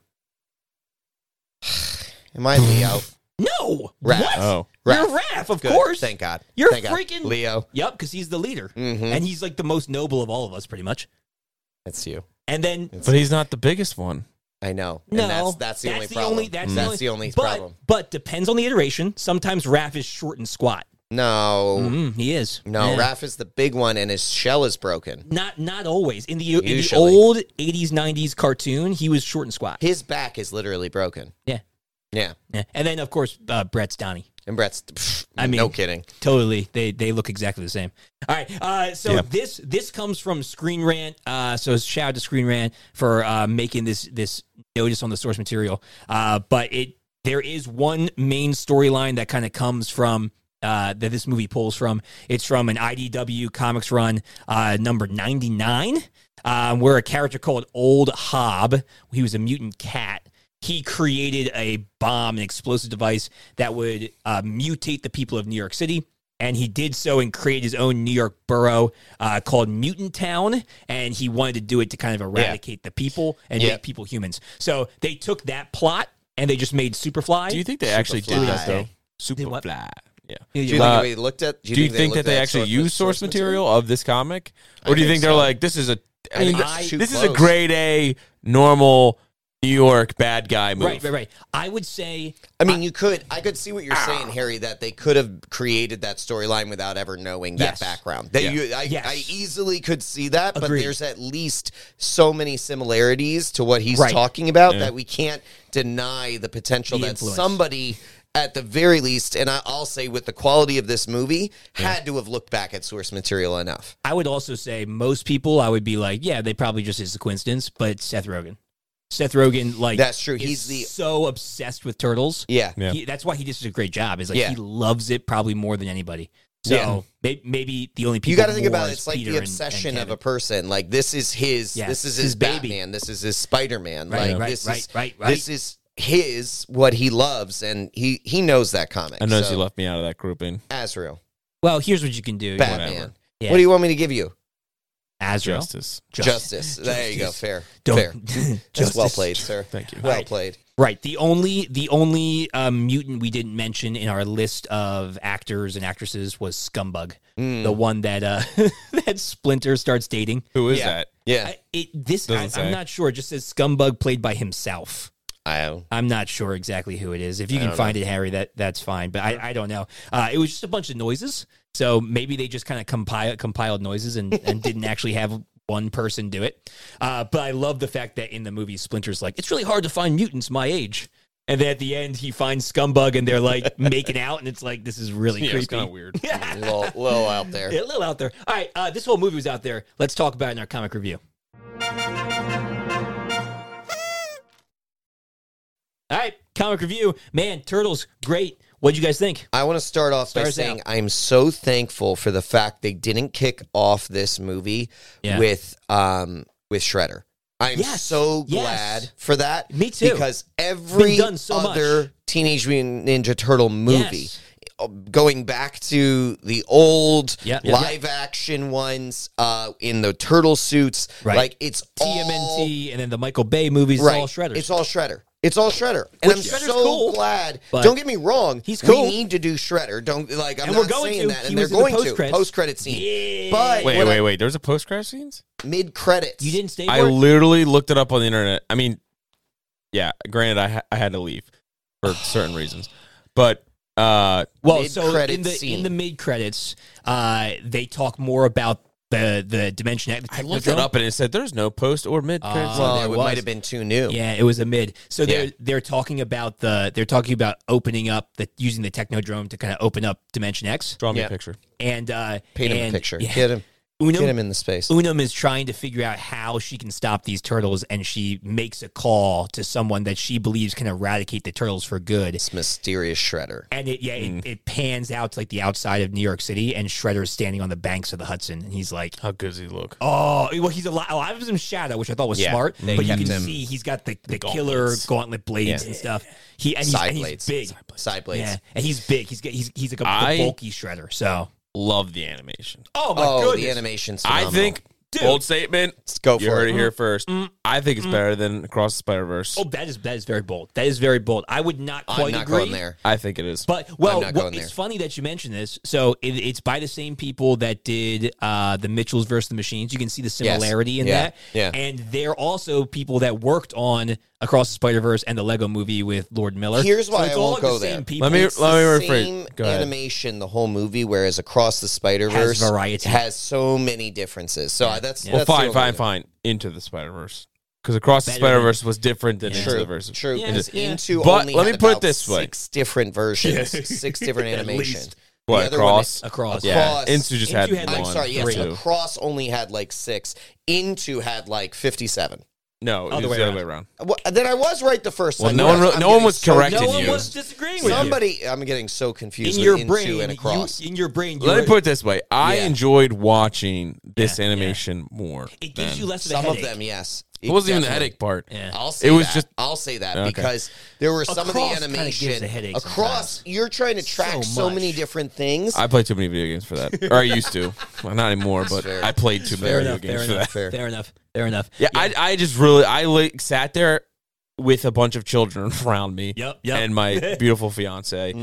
am I Leo? No. Raph. What? Oh. You're Raph. Raph, of Good. course. Thank God. You're Thank God. freaking Leo. Yep, because he's the leader, Mm-hmm. and he's like the most noble of all of us, pretty much. That's you. And then But he's not the biggest one. I know. no, And that's the only problem. That's the only but, problem. But depends on the iteration. Sometimes Raph is short and squat. No. He is. No, Yeah. Raph is the big one, and his shell is broken. Not always. In the Usually. old 80s, 90s cartoon, he was short and squat. His back is literally broken. Yeah. Yeah. Yeah. And then, of course, Brett's Donnie. And Brett's, I mean, no kidding. Totally, they look exactly the same. All right, so Yeah. this comes from Screen Rant. So shout out to Screen Rant for making this notice on the source material. But there is one main storyline that kind of comes from that this movie pulls from. It's from an IDW Comics run number 99, where a character called Old Hob, he was a mutant cat. He created a bomb, an explosive device that would mutate the people of New York City. And he did so and created his own New York borough called Mutant Town. And he wanted to do it to kind of eradicate the people and make people humans. So they took that plot and they just made Superfly. Do you think they actually did Superfly. that though? Did what? Superfly. Yeah. Do you Uh, think we looked at? Do you think that they actually use source material of this comic, or do you think they're so. like this is a? I mean, think it's too this is a close. grade A normal New York bad guy move. Right. I would say I mean, I could see what you're saying, Harry, that they could have created that storyline without ever knowing that Yes. background. That Yes. I easily could see that, but Agreed. there's at least so many similarities to what he's Right. talking about that we can't deny the potential The that influence. somebody, at the very least, and I'll say with the quality of this movie, had to have looked back at source material enough. I would also say most people, I would be like, yeah, they probably just is a coincidence, but Seth Rogen. Seth Rogen, like, That's true. is so obsessed with turtles. Yeah. Yeah. That's why he just did a great job. Is like Yeah. he loves it probably more than anybody. So maybe the only people You got to think more about it. is It's like Peter the and obsession of Kevin. a person. Like this is his. Yes, This is his his baby. Batman. This is his Spider-Man. Right, like right, this right, is right. this is his what he loves, and he knows that comic. I noticed so, you left me out of that grouping. Azrael, Well, here's what you can do. Batman. Yeah. What do you want me to give you? Azrael. Justice. Justice. There you go. Fair. Don't- Fair. That's Justice. well played, sir. Thank you. Well Right. played. Right. The only mutant we didn't mention in our list of actors and actresses was Scumbug, the one that that Splinter starts dating. Who is Yeah. that? Yeah. Doesn't say. I'm not sure. It just says Scumbug played by himself. I I'm not sure exactly who it is. If you can find it, Harry, that's fine. But I don't know. It was just a bunch of noises. So maybe they just kind of compiled noises and didn't actually have one person do it. But I love the fact that in the movie, Splinter's like, it's really hard to find mutants my age. And then at the end, he finds Scumbug and they're like making out. And it's like, this is really Yeah, creepy. it's kind of weird. a little out there. Yeah, a little out there. All right. This whole movie was out there. Let's talk about it in our comic review. All right, comic review. Man, Turtles, great. What'd you guys think? I want to start off by Start us saying out. I'm so thankful for the fact they didn't kick off this movie Yeah. with Shredder. I'm Yes. so Yes. glad for that. Me too. Because every done so other much. Teenage Mutant Ninja Turtle movie, Yes. going back to the old Yeah. live action ones in the turtle suits, Right. like it's all TMNT and then the Michael Bay movies, right. it's all Shredders. It's all Shredder. It's all Shredder, and Which I'm Shredder's so cool, glad. but Don't get me wrong. he's cool. We need to do Shredder. Don't like. I'm And not we're going saying to. that, He and they're was in the going to post-credits. post-credit scene. Yeah. But Wait. There's a post-credit scenes? mid credits. You didn't stay I for it? literally looked it up on the internet. I mean, yeah, granted, I had to leave for certain reasons. But, Well, so mid-credit in scene. the mid credits, they talk more about the Dimension X. I looked it up and it said there's no post or mid-credits. Well, there it was. might have been too new. Yeah, it was a mid. So Yeah. they're talking about opening up using the Technodrome to kind of open up Dimension X Draw me Yeah. a picture. and Paint him and- a picture. yeah. Get him Unum in the space. Unum is trying to figure out how she can stop these turtles, and she makes a call to someone that she believes can eradicate the turtles for good. This mysterious Shredder. And it pans out to like the outside of New York City, and Shredder's standing on the banks of the Hudson, and he's like, How good does he look? "Oh, well, he's a lot of his in shadow, which I thought was Yeah, smart. they But you kept can him- see he's got the killer gauntlets. gauntlet blades Yeah. and stuff. He's Side and blades. he's big. Side blades. Yeah, and he's big. He's like a I- bulky Shredder. So, Love the animation. oh my Oh, goodness, the animation's I phenomenal. think, Dude. bold statement, Let's go you for heard it. it here first. I think it's better than Across the Spider-Verse. Oh, that is very bold. That is very bold. I would not I'm quite not agree. going there. I think it is. But well, not going it's there. funny that you mentioned this. So it's by the same people that did the Mitchells versus the Machines. You can see the similarity in Yeah. that. Yeah. And they're also people that worked on Across the Spider-Verse and the Lego Movie with Lord Miller. Here's why so it's I all won't the go same there. people. Let me It's the same rephrase. Go ahead. animation the whole movie, whereas Across the Spider-Verse Has variety. has so many differences. So that's Yeah. Well, that's the fine, only fine, thing. fine. Into the Spider-Verse. Because Across the Better than- Spider-Verse was different than Yeah. Into the True, Verse. true. Yeah, Because yeah. Into But only let me had put it about this way. 6 different versions, 6 different At animations. least. The What, other one Across? is- Across. Yeah, Across. Into just had Into had, I'm one. sorry, yes, two. Across only had like 6. Into had like 57. No, it Other was way the other way around. Well, then I was right the first Well, time. no You're one right. no I'm one getting was so correcting No confused. one you. was disagreeing with Somebody, I'm getting so confused you. In your with brain, Into and Across. in your brain, Let me put it this way. I Yeah. enjoyed watching this Yeah, animation more. it gives than- you less of a Some of headache. them, yes. It wasn't even the Definitely. headache part. Yeah. I'll say It was that. just- I'll say that Okay. because there were some Across of the kinda animation gives a headache across. sometimes. You're trying to track So so much. many different things. I play too many video games for that. Or I used to. Well, not anymore, but fair. I played too many Fair video enough. games Fair for enough. that. Fair. Fair enough. Fair enough. Yeah, I just really sat there with a bunch of children around me. Yep. And my beautiful fiance.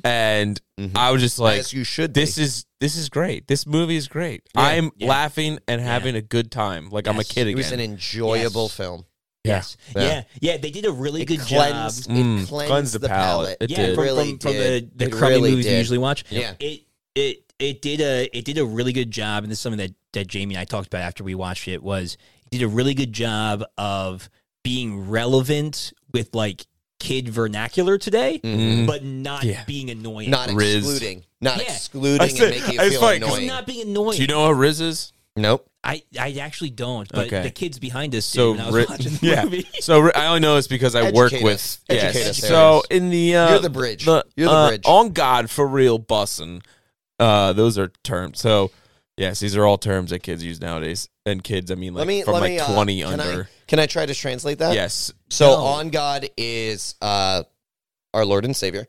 And I was just like, As you should be. this is great. This movie is great. Yeah, I'm yeah. laughing and having a good time. Like I'm a Yes. kid It again. was an enjoyable Yes. film. Yes. Yeah. Yeah. They did a really good cleansed, job. It cleansed the palate. It Yeah, did. from, really from did. the It crummy really movies we did. usually watch. Yeah. It did a really good job, and this is something that Jamie and I talked about after we watched it. Was it did a really good job of being relevant with like kid vernacular today, but not being annoying. Not Riz. excluding. Not Yeah. excluding I and said- making I it was feel like- It's annoying. not being annoying. Do you know what Riz is? Nope. I actually don't, but Okay. the kids behind us So did when I was Ri- watching the yeah. movie. So I only know this because I work Educate with. us. Educate us, So Harris. in the You're the bridge. You're the bridge. On God for real bussin'. Those are terms. So yes, these are all terms that kids use nowadays. And kids, I mean, like from 20 under. Can I try to translate that? Yes. So No. on God is our Lord and Savior.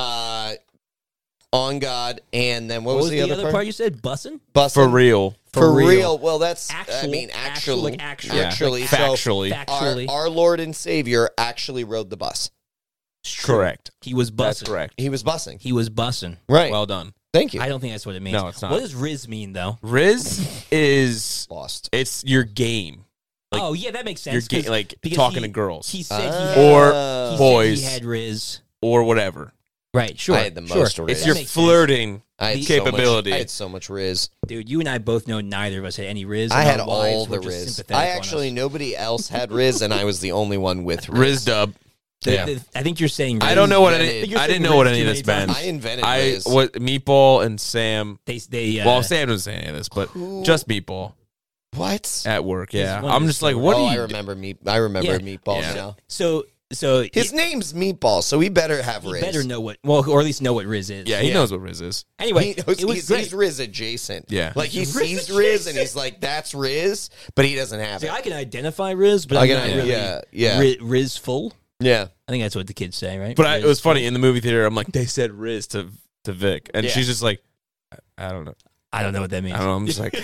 On God, and then what was the other part? you said? Bussin'? Bussin'. For real. For real. real. Well, that's Actually. actually. Yeah. Actually. Like So factually. Factually. our Lord and Savior actually rode the bus. Correct. He was That's bussin'. correct. He was bussing. He was bussin'. Right. Well done. Thank you. I don't think that's what it means. No, it's not. What does Riz mean, though? Riz is Lost. it's your game. Like, oh, yeah, that makes Your sense. game, like because talking he- to girls He said Or he boys. said he had Riz. or whatever. Right, sure. I had the sure. most Riz. It's That your makes sense. flirting I had capability. So much, I had so much Riz. Dude, you and I both know neither of us had any Riz. I and had our wives all were the just Riz. sympathetic I on actually, us. nobody else had Riz, and I was the only one with Riz. Riz dub. I think you're saying Riz. I don't know what invented- any. You're I saying didn't know what Riz any of too this many meant. times. I invented I Riz. what Meatball and Sam. They Well, Sam doesn't say any of this, but Who- just Meatball What? at work. Yeah, one of I'm the just like, stories. what Oh, do I you? remember I remember Yeah. Meatballs Yeah. now. So His name's Meatball, so he better have he Riz. better know what, well, or at least know what Riz is. Yeah, he Yeah. knows what Riz is. Anyway, He knows, it was he's great. Riz adjacent. Yeah. Like he Riz sees Riz and adjacent. he's like, "That's Riz," but he doesn't have See, it. I can identify Riz, but I I'm can- not really yeah. Riz full. Yeah. I think that's what the kids say, right? But it Riz was funny full. in the movie theater. I'm like, they said Riz to Vic, and Yeah. she's just like, I don't know. I don't know what that means. I don't know. I'm just like,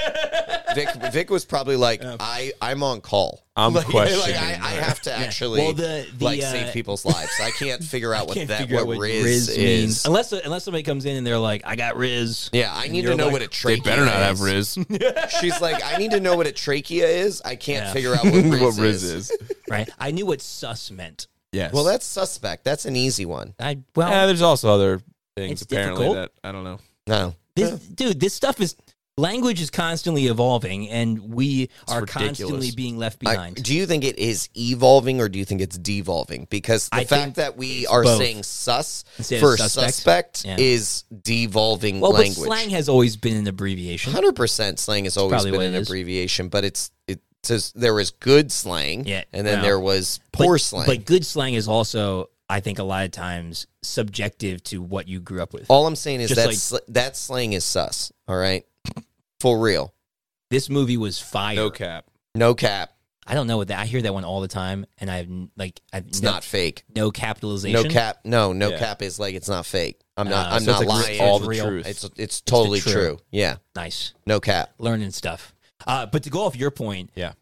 Vic was probably like, I'm on call. I'm like, questioning. I have to actually Well, the save people's lives. I can't figure out what can't that figure out what what Riz Riz is. means unless somebody comes in and they're like, "I got Riz." Yeah, I need to you're know like, what a they trachea better not is. have Riz. She's like, I need to know what a trachea is. I can't Yeah. figure out what Riz, what Riz is. is. Right? I knew what sus meant. Yes. Well, that's suspect. That's an easy one. yeah. There's also other things It's apparently difficult. that I don't know. No. this stuff is language is constantly evolving, and we are ridiculous. constantly being left behind. Do you think it is evolving or do you think it's devolving? Because the I fact think that we it's are both. saying sus Instead of for suspect. suspect Yeah. is devolving well, language. but slang has always been an abbreviation. 100% slang has always probably been what an it is. abbreviation, but it says there was good slang, Yeah, and then well, there was poor but, slang. But good slang is also, I think, a lot of times subjective to what you grew up with. All I'm saying is Just that that slang is sus. All right, for real, This movie was fire. No cap. no cap. I don't know what that. I hear that one all the time, and I've It's not fake. no capitalization. No cap. No Yeah. cap is like it's not fake. I'm So not it's not like lying. all the real. truth. It's totally truth. true. Yeah, Nice no cap. learning stuff. But to go off your point, Yeah.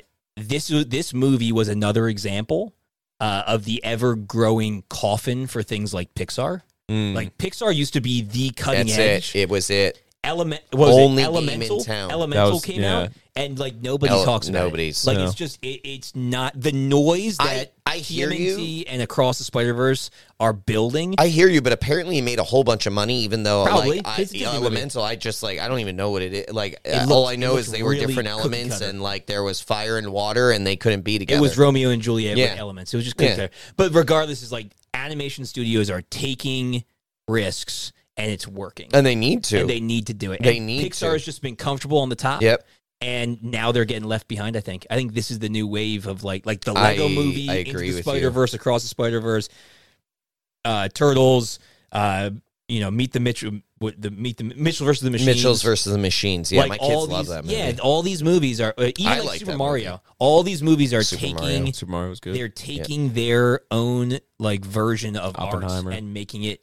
this movie was another example of the ever growing coffin for things like Pixar. Mm. Like Pixar used to be the cutting That's edge. it. It was it. Only game in Elemental. town. Elemental That was- came yeah. out, and like nobody talks about nobody's. it. Like No. it's just it's not the noise that I hear you. TMNT and Across the Spider-Verse are building. I hear you, but apparently it made a whole bunch of money. Even though, Probably. like, It's a Disney movie. Elemental, I don't even know what it is. Like, It all looked- I it know looked is they were really different cookie elements, cutter. and like there was fire and water, and they couldn't be together. It was Romeo and Juliet Yeah. with elements. It was just Yeah. there. But regardless, it's like animation studios are taking risks, and it's working. and they need to. And they need to do it. They And need Pixar to. has just been comfortable on the top. Yep. And now they're getting left behind. I think this is the new wave of like the Lego movie, I Into agree the with you. Spider-Verse, Across the Spider-Verse, Turtles. Meet the Mitchell versus the Machines. Mitchell's versus the Machines. Yeah, Like my all kids love these, that movie. Yeah, all these movies are even I like like Super that Mario. movie. All these movies are Super taking Mario. Super Mario was good. they're taking their own like version of art Oppenheimer. and making it.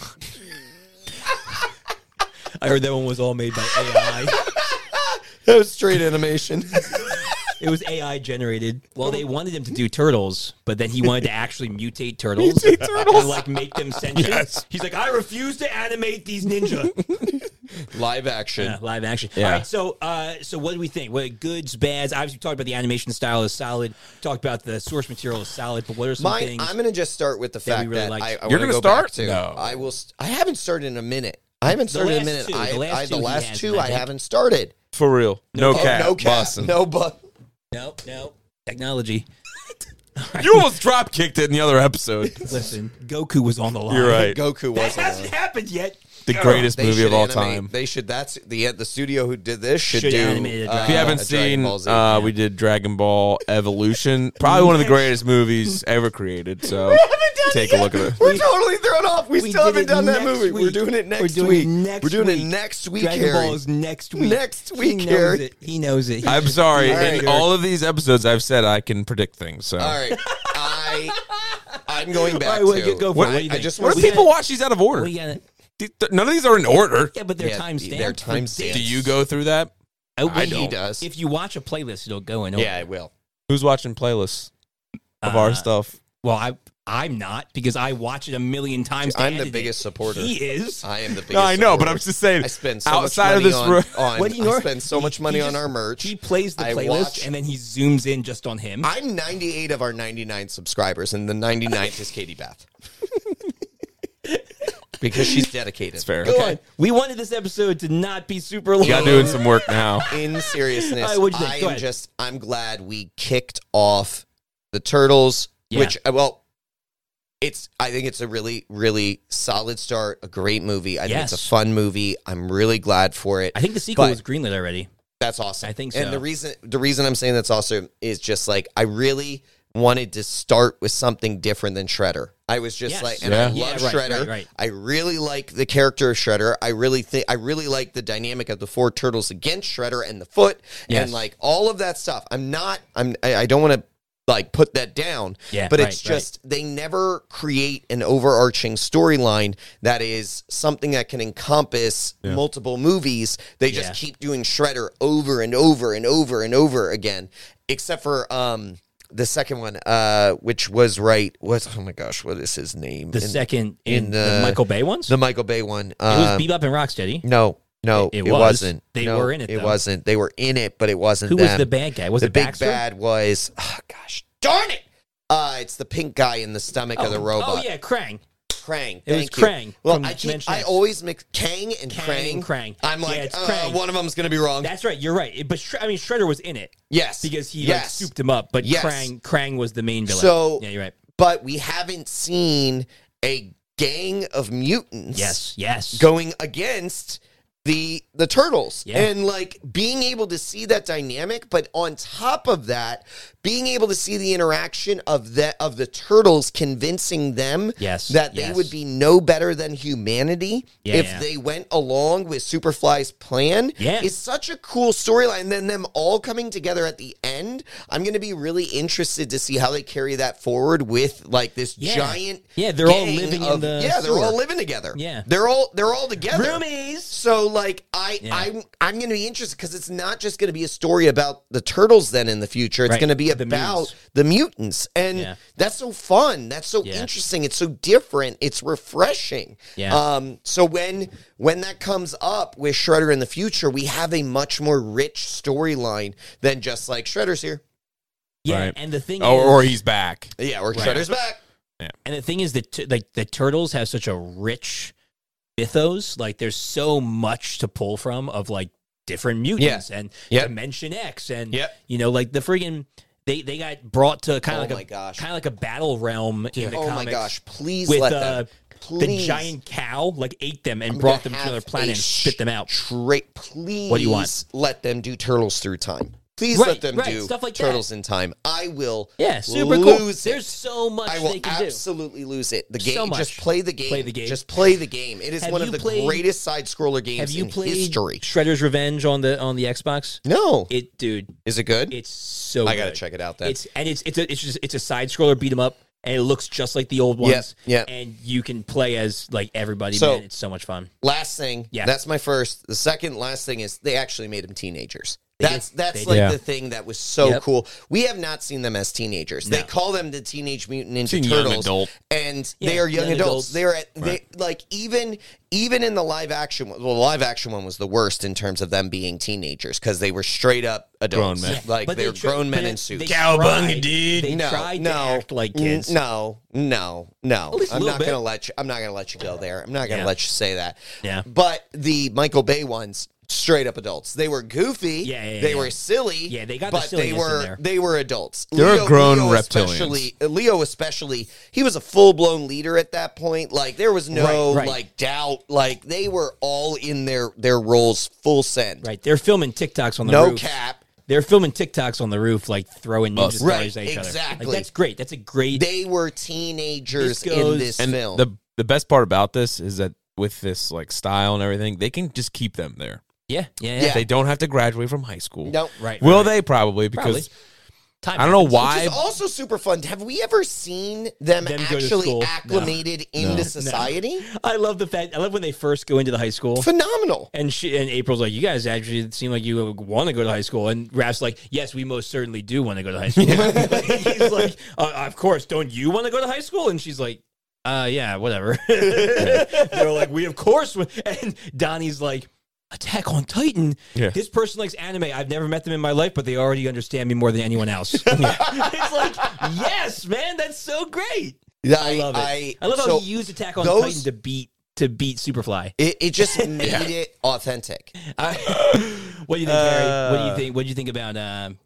I heard that one was all made by AI. That was straight animation. It was AI generated. Well, they wanted him to do turtles, but then he wanted to actually mutate turtles and like make them sentient. Yes. He's like, I refuse to animate these ninja. Live action. Yeah, live action. Yeah. All right, so what do we think? What goods, bads? Obviously, we talked about the animation style is solid. Talked about the source material is solid. But what are some things? I'm going to just start with the fact we really that liked? I You're want gonna to go back start? to. No. I will. I haven't started in a minute. I haven't started in a minute. last two. The last two he I hasn't, I think. haven't started. For real. No cap. No cap. Bussin'. No but. No, technology. You almost drop kicked it in the other episode. Listen, Goku was on the line. You're right. Goku That wasn't. hasn't happened yet. The greatest They movie should of all animate- time. They should. That's the studio who did this should Should do. animate it. If you haven't a Dragon seen, Ball Z. we did Dragon Ball Evolution. Probably one of the greatest movies ever created. So take a look at it. We're totally thhrowing off. We still did haven't it done that next movie. We're week. doing it next We're doing week. it next We're doing week. it next week. Dragon Harry. Ball is next week. Next week, he Harry. knows it. He knows it. I'm sorry. All right. In all of these episodes, I've said I can predict things. So All right, I'm going back All right, to. go for it. What- What do you I think? just what want if to people watch these out of order? What do you got? None of these are in order. Yeah, but they're Yeah, time stamped. they're timestamped. Do you go through that? I know he does. If you watch a playlist, it'll go in order. Yeah, I will. Who's watching playlists of our stuff? Well, I'm not because I watch it a million times. to I'm the edit biggest it. supporter. He is. I am the biggest. No, I know, but supporter. I'm just saying. I spend so outside much of money this on. What do you know? I spend so much money He on just- our merch. He plays the I playlist watch- and then he zooms in just on him. I'm 98 of our 99 subscribers, and the 99th is Katie Beth. Because she's dedicated. It's fair. Go on. We wanted this episode to not be super long. You got doing some work now. In seriousness, All right, what'd you think? Go ahead. I'm glad we kicked off the Turtles, Yeah. which, I think it's a really, really solid start, a great movie. I think it's Yes. a fun movie. I'm really glad for it. I think the sequel But- was greenlit already. That's awesome. I think so. And the reason I'm saying that's awesome is just like I really wanted to start with something different than Shredder. I was just Yes. like, and Yeah. I love Yeah, right, Shredder. right. I really like the character of Shredder. I really like the dynamic of the four turtles against Shredder and the Foot Yes. and like all of that stuff. I don't want to like put that down. Yeah, but right, it's just they never create an overarching storyline that is something that can encompass multiple movies. They just Yeah. keep doing Shredder over and over and over and over again, except for the second one, which was oh my gosh, what is his name? The second in the Michael Bay ones? the Michael Bay one. it was Bebop and Rocksteady. No, It it was. wasn't. They No, were in it, It though. wasn't. They were in it, but it wasn't. Who was them. the bad guy? Was the it big Baxter? bad was? Oh gosh, darn it! It's the pink guy in the stomach of the robot. Oh, yeah, Krang. Krang. It was Thank you. Krang Well, from Dimension I X. always mix Kang and Kang Krang. and Krang. I'm like, Yeah, it's Krang. one of them's going to be wrong. That's right. You're right. But Shredder was in it Yes. because he like, yes. souped him up. But Yes. Krang was the main villain. So- yeah, you're right. But we haven't seen a gang of mutants Yes. going against the turtles. Yeah. And like being able to see that dynamic, but on top of that, being able to see the interaction of the turtles convincing them Yes, that they yes. would be no better than humanity Yeah, if yeah. they went along with Superfly's plan. Yeah. It's such a cool storyline. And then them all coming together at the end. I'm going to be really interested to see how they carry that forward with like this Yeah. giant. Yeah, they're all gang living in of- the Yeah, they're sewer. all living together. Yeah. they're all together. Roomies. So like Yeah. I'm going to be interested because it's not just going to be a story about the turtles then in the future. It's Right. going to be The about mutants. the mutants, and Yeah. that's so fun. That's so Yeah. interesting. It's so different. It's refreshing. Yeah. So when that comes up with Shredder in the future, we have a much more rich storyline than just like Shredder's here. Yeah, Right. and the thing Or is, he's back. Yeah, or Right. Shredder's back. and the thing is that like the turtles have such a rich mythos. Like there's so much to pull from of like different mutants and Yep. Dimension X and Yep. you know like the friggin' they got brought to kind Oh of my like gosh. a battle realm in the Oh comics. my gosh! Please with let them. the Please. giant cow like ate them and I'm brought gonna them to another have planet a and spit them out. Please, What do you want? Let them do Turtles Through Time. Please Right, let them right, do stuff like that. Turtles in Time. I will. Yeah, super lose cool. it. There's so much I will they can do. absolutely lose it. The game. So much. Just play the game. Play the game. Just play the game. It is Have one of you the played- greatest side scroller games Have you in played history. Shredder's Revenge on the Xbox? No, Dude, is it good? it's so. I gotta good. check it out then. It's a side scroller beat 'em up, and it looks just like the old ones. yeah. And you can play as like everybody. So- Man, it's so much fun. Last thing. Yeah. That's my first. The second last thing is they actually made them teenagers. That's They like did. the thing that was so Yep. cool. We have not seen them as teenagers. They No. call them the Teenage Mutant Ninja Seen young Turtles, adult. and Yeah, they are young young adults. adults. They're at they like even in the live action one. Well, the live action one was the worst in terms of them being teenagers because they were straight up adults, Grown men. like But they're they grown men but in suits. Cowabunga, dude. They No, tried no, to act like kids. No. least a I'm little not bit. gonna let you. I'm not gonna let you go there. I'm not gonna Yeah. let you say that. Yeah. But the Michael Bay ones, straight up adults. They were goofy. Yeah, They yeah. were silly. Yeah, they got the but silliness in there. they were adults. They were grown especially, Leo especially. He was a full blown leader at that point. Like there was no Right. like doubt. Like they were all in their roles full send. Right. They're filming TikToks on the No roof. cap. They're filming TikToks on the roof, like throwing ninja Right, stars at each other. exactly. Like, that's great. That's a great. They were teenagers This goes- in this And film. the best part about this is that with this like style and everything, they can just keep them there. yeah. Yeah. They don't have to graduate from high school. no. Right. Will right. they? Probably because Time I don't know happens. why. Which is also super fun. Have we ever seen them, Them go to actually school? acclimated into No. society? I love the fact. I love when they first go into the high school. Phenomenal. And April's like, you guys actually seem like you want to go to high school. And Raph's like, yes, we most certainly do want to go to high school. He's like, of course, don't you want to go to high school? And she's like, yeah, whatever. They're like, we of course. And Donnie's like, Attack on Titan. Yeah. This person likes anime. I've never met them in my life, but they already understand me more than anyone else. It's like, yes, man, that's so great. I love it. I love how so he used Attack on those- Titan to beat Superfly. it just made it authentic. What do you think, Harry? What do you think? What do you think about?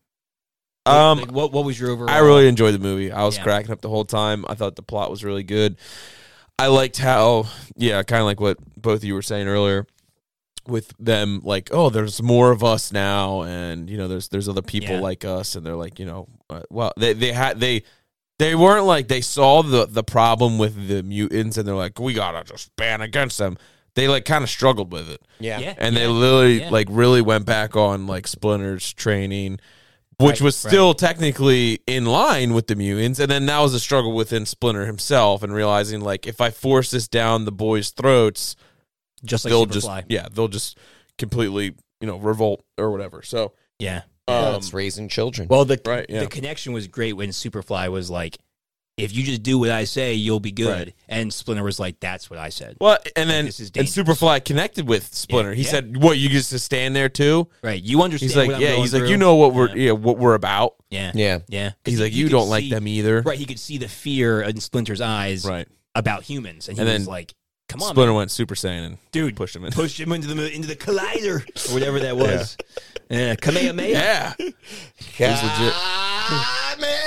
What was your overall? I really enjoyed the movie. I was Yeah. cracking up the whole time. I thought the plot was really good. I liked how, kind of like what both of you were saying earlier, with them like, oh, there's more of us now, and there's other people Yeah. like us, and they're like, well, they weren't like they saw the problem with the mutants, and they're like, we gotta just ban against them. They like kind of struggled with it, Yeah. and they literally Yeah. like really went back on like Splinter's training, which Right, was still technically in line with the mutants. And then that was a struggle within Splinter himself and realizing like, if I force this down the boys' throats, just like they'll Superfly. they'll just completely, revolt or whatever. So, Yeah. It's raising children. Well, the Right, yeah. the connection was great when Superfly was like, if you just do what I say, you'll be good. Right. And Splinter was like, that's what I said. well, and then this is and dangerous. Superfly connected with Splinter. Yeah, He yeah. said, "What, you just to stand there too?" Right. You understand He's like, what I'm "Yeah." going He's like, through? "You know what what we're about." Yeah. yeah. Yeah. 'Cause He's like, he "You could don't like see- them either." Right. He could see the fear in Splinter's eyes Right. about humans. And he And was then like, come on, Splinter man. went Super Saiyan and Dude, pushed him in. pushed him into the collider or whatever that was. Yeah. Kamehameha. Yeah. God, legit.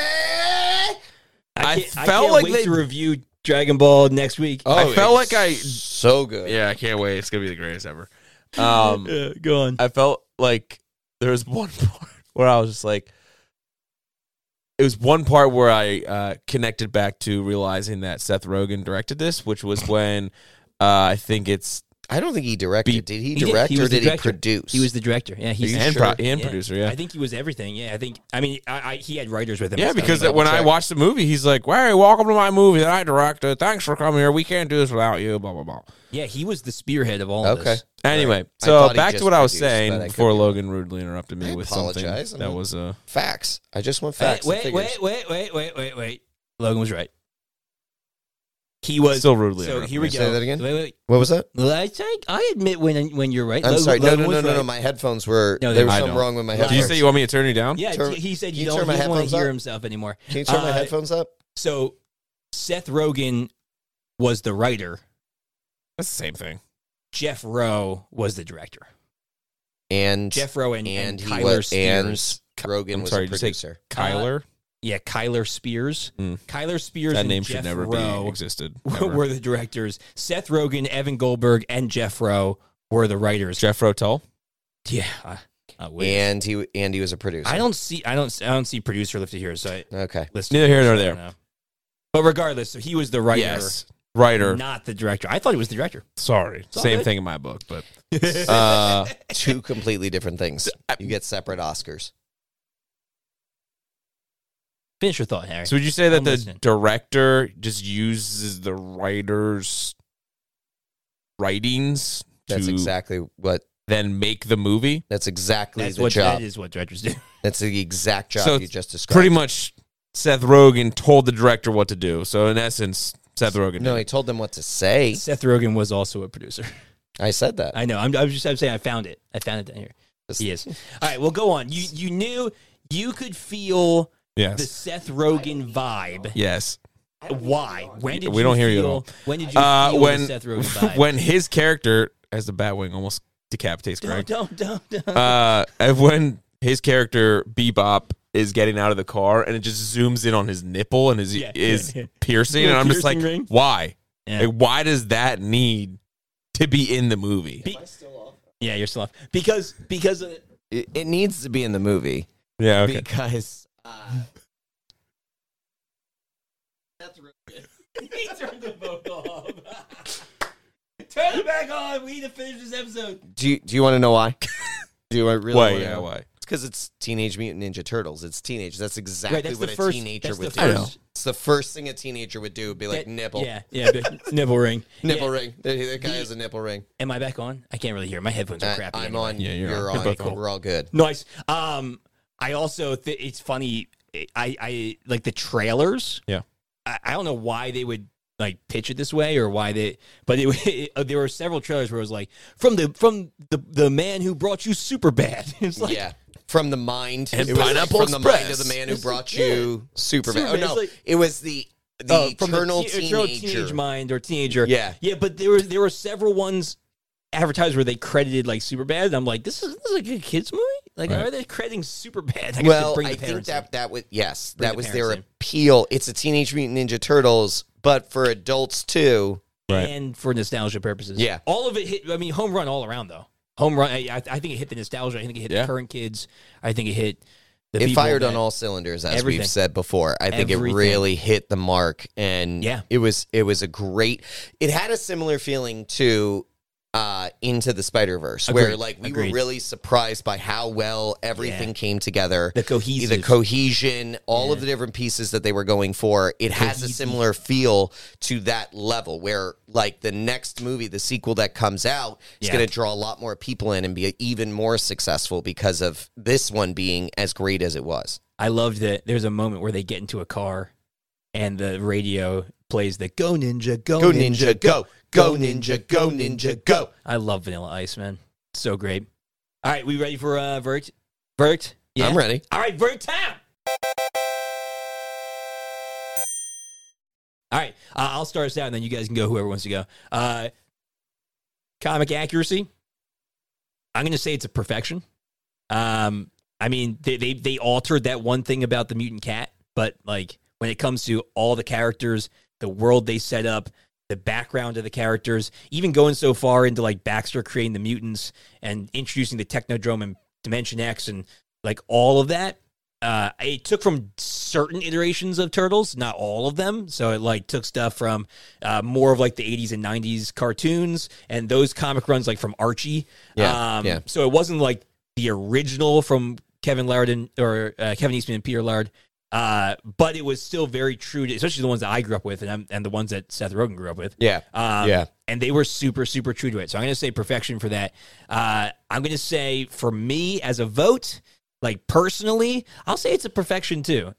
I felt can't like wait they- to review Dragon Ball next week. I felt like so good. Yeah, I can't wait. It's gonna be the greatest ever. Go on. I felt like there was one part where I was just like, it was one part where I connected back to realizing that Seth Rogen directed this, which was when I think it's I don't think he directed. Did he He did. direct He or was the did he director. produce? He was the director. Yeah, he's you and, sure? and producer. Yeah, I think he was everything. Yeah, he had writers with him. yeah, and stuff. because double when I check. watched the movie, he's like, "Hey, welcome to my movie that I directed. Thanks for coming here. We can't do this without you." Blah blah blah. yeah, he was the spearhead of all of Okay. this. Anyway, Right. I so thought he back to just what I was produced, but I saying could before be wrong. Logan rudely interrupted me I with apologize. something that was facts. I just want facts. and figures. Wait. Logan was right. He was still rudely So interrupted here we me. go. Say that again? Wait. What was that? Well, I admit when you're right. I'm Logan- sorry. Logan No. was right. My headphones were. No, there was I something don't. wrong with my Did you Did you headphones. say you want me to turn you down? Yeah, Turn- he said can you you turn don't my want to headphones hear up? himself anymore. Can you turn my headphones up? So Seth Rogen was the writer. That's the same thing. Jeff Rowe was the director. And Jeff Rowe and he Kyler was, Spears. and Rogen I'm was sorry, a did you say producer. Kyler. Yeah, Kyler Spears. Hmm. Kyler Spears That and name Jeff should never Rowe be existed. were the directors. Seth Rogen, Evan Goldberg, and Jeff Rowe were the writers. Jeff Rotel. Yeah, I wish. And he was a producer. I don't see producer listed here. So Okay. Neither here nor I there. don't know. But regardless, so he was the writer, Yes, writer. not the director. I thought he was the director. Sorry, all same good. thing in my book, but Two completely different things. You get separate Oscars. Finish your thought, Harry. so would you say that I'm the listening. director just uses the writer's writings? That's to, exactly what then make the movie. That's exactly That's the what job. that is what directors do. That's the exact job So you just described. Pretty much, Seth Rogen told the director what to do. So in essence, Seth Rogen. No, did he it. told them what to say. Seth Rogen was also a producer. I said that. I know. I'm saying I found it. I found it down here. He is. All right, well, go on. You knew you could feel the Yes. Seth Rogen vibe. Yes. Why? When did We don't hear you at feel, all. When did you feel When the Seth Rogen vibe? when his character as the Batwing almost decapitates Greg. Don't. And when his character Bebop is getting out of the car and it just zooms in on his nipple and his is piercing, and I'm just like, Piercing ring? why? Yeah. Like, why does that need to be in the movie? Yeah, you're still off because of It needs to be in the movie Yeah, okay. because he turned the vocal off. Turn it back on. We need to finish this episode. do you want to know why? Do you really Why? wanna Yeah, know? why? It's because it's Teenage Mutant Ninja Turtles. It's teenage. That's exactly Right, that's what the a first- teenager that's would the do. I know. It's the first thing a teenager would do would be like nipple. Yeah, nipple ring. Nipple Yeah. ring. That guy has a nipple ring. Am I back on? I can't really hear. My headphones are crappy. I'm anyway. on. Yeah, you're you're on. on. You're both on. We're all good. Nice. I also it's funny. I like the trailers. Yeah. I don't know why they would like pitch it this way or why they, but there were several trailers where it was like from the man who brought you Superbad. It's like, Yeah. From the mind. And it was Pineapple from the mind of Express. the man who It's brought like, you Superman. Oh Superman, no, it's like- it was the from eternal eternal teenager. teenage mind or teenager. Yeah. yeah. But there were several ones advertised where they credited like Superbad. And I'm like, this is like a kids movie. Like, Right. why are they crediting Superbad? I guess Well, to bring the I think parents in. that was yes, Bring that the was their parents in. appeal. It's a Teenage Mutant Ninja Turtles, but for adults too. Right. and for nostalgia purposes. Yeah. all of it hit. I mean, home run all around though. Home run. I think it hit the nostalgia. I think it hit Yeah. the current kids. I think it hit the It people fired on that- all cylinders, as Everything. we've said before. I think Everything. it really hit the mark, and Yeah. it was a great. It had a similar feeling to Into the Spider-Verse, where Agreed. like we Agreed. were really surprised by how well everything Yeah. came together. The cohesive. Cohesion, all of Yeah. the different pieces that they were going for. It has a Cohesive. similar feel to that level where like the next movie, the sequel that comes out is Yeah. going to draw a lot more people in and be even more successful because of this one being as great as it was. I loved that. There's a moment where they get into a car, and the radio plays the "Go Ninja, Go, Go Ninja, go. Go Ninja, go Ninja, go. I love Vanilla Ice, man. So great. All right, we ready for Vert? Vert? Yeah. I'm ready. All right, Vert time. All right, I'll start us out, and then you guys can go. Whoever wants to go. Comic accuracy. I'm going to say it's a perfection. I mean, they altered that one thing about the mutant cat, but like when it comes to all the characters, the world they set up, the background of the characters, even going so far into like Baxter creating the mutants and introducing the Technodrome and Dimension X and like all of that. It took from certain iterations of Turtles, not all of them. So it like took stuff from more of like the 80s and 90s cartoons and those comic runs like from Archie. Yeah. So it wasn't like the original from Kevin Laird or Kevin Eastman and Peter Laird. But it was still very true to, especially the ones that I grew up with and the ones that Seth Rogen grew up with. Yeah. Yeah. And they were super, super true to it. So I'm going to say perfection for that. I'm going to say for me as a vote, like personally, I'll say it's a perfection too.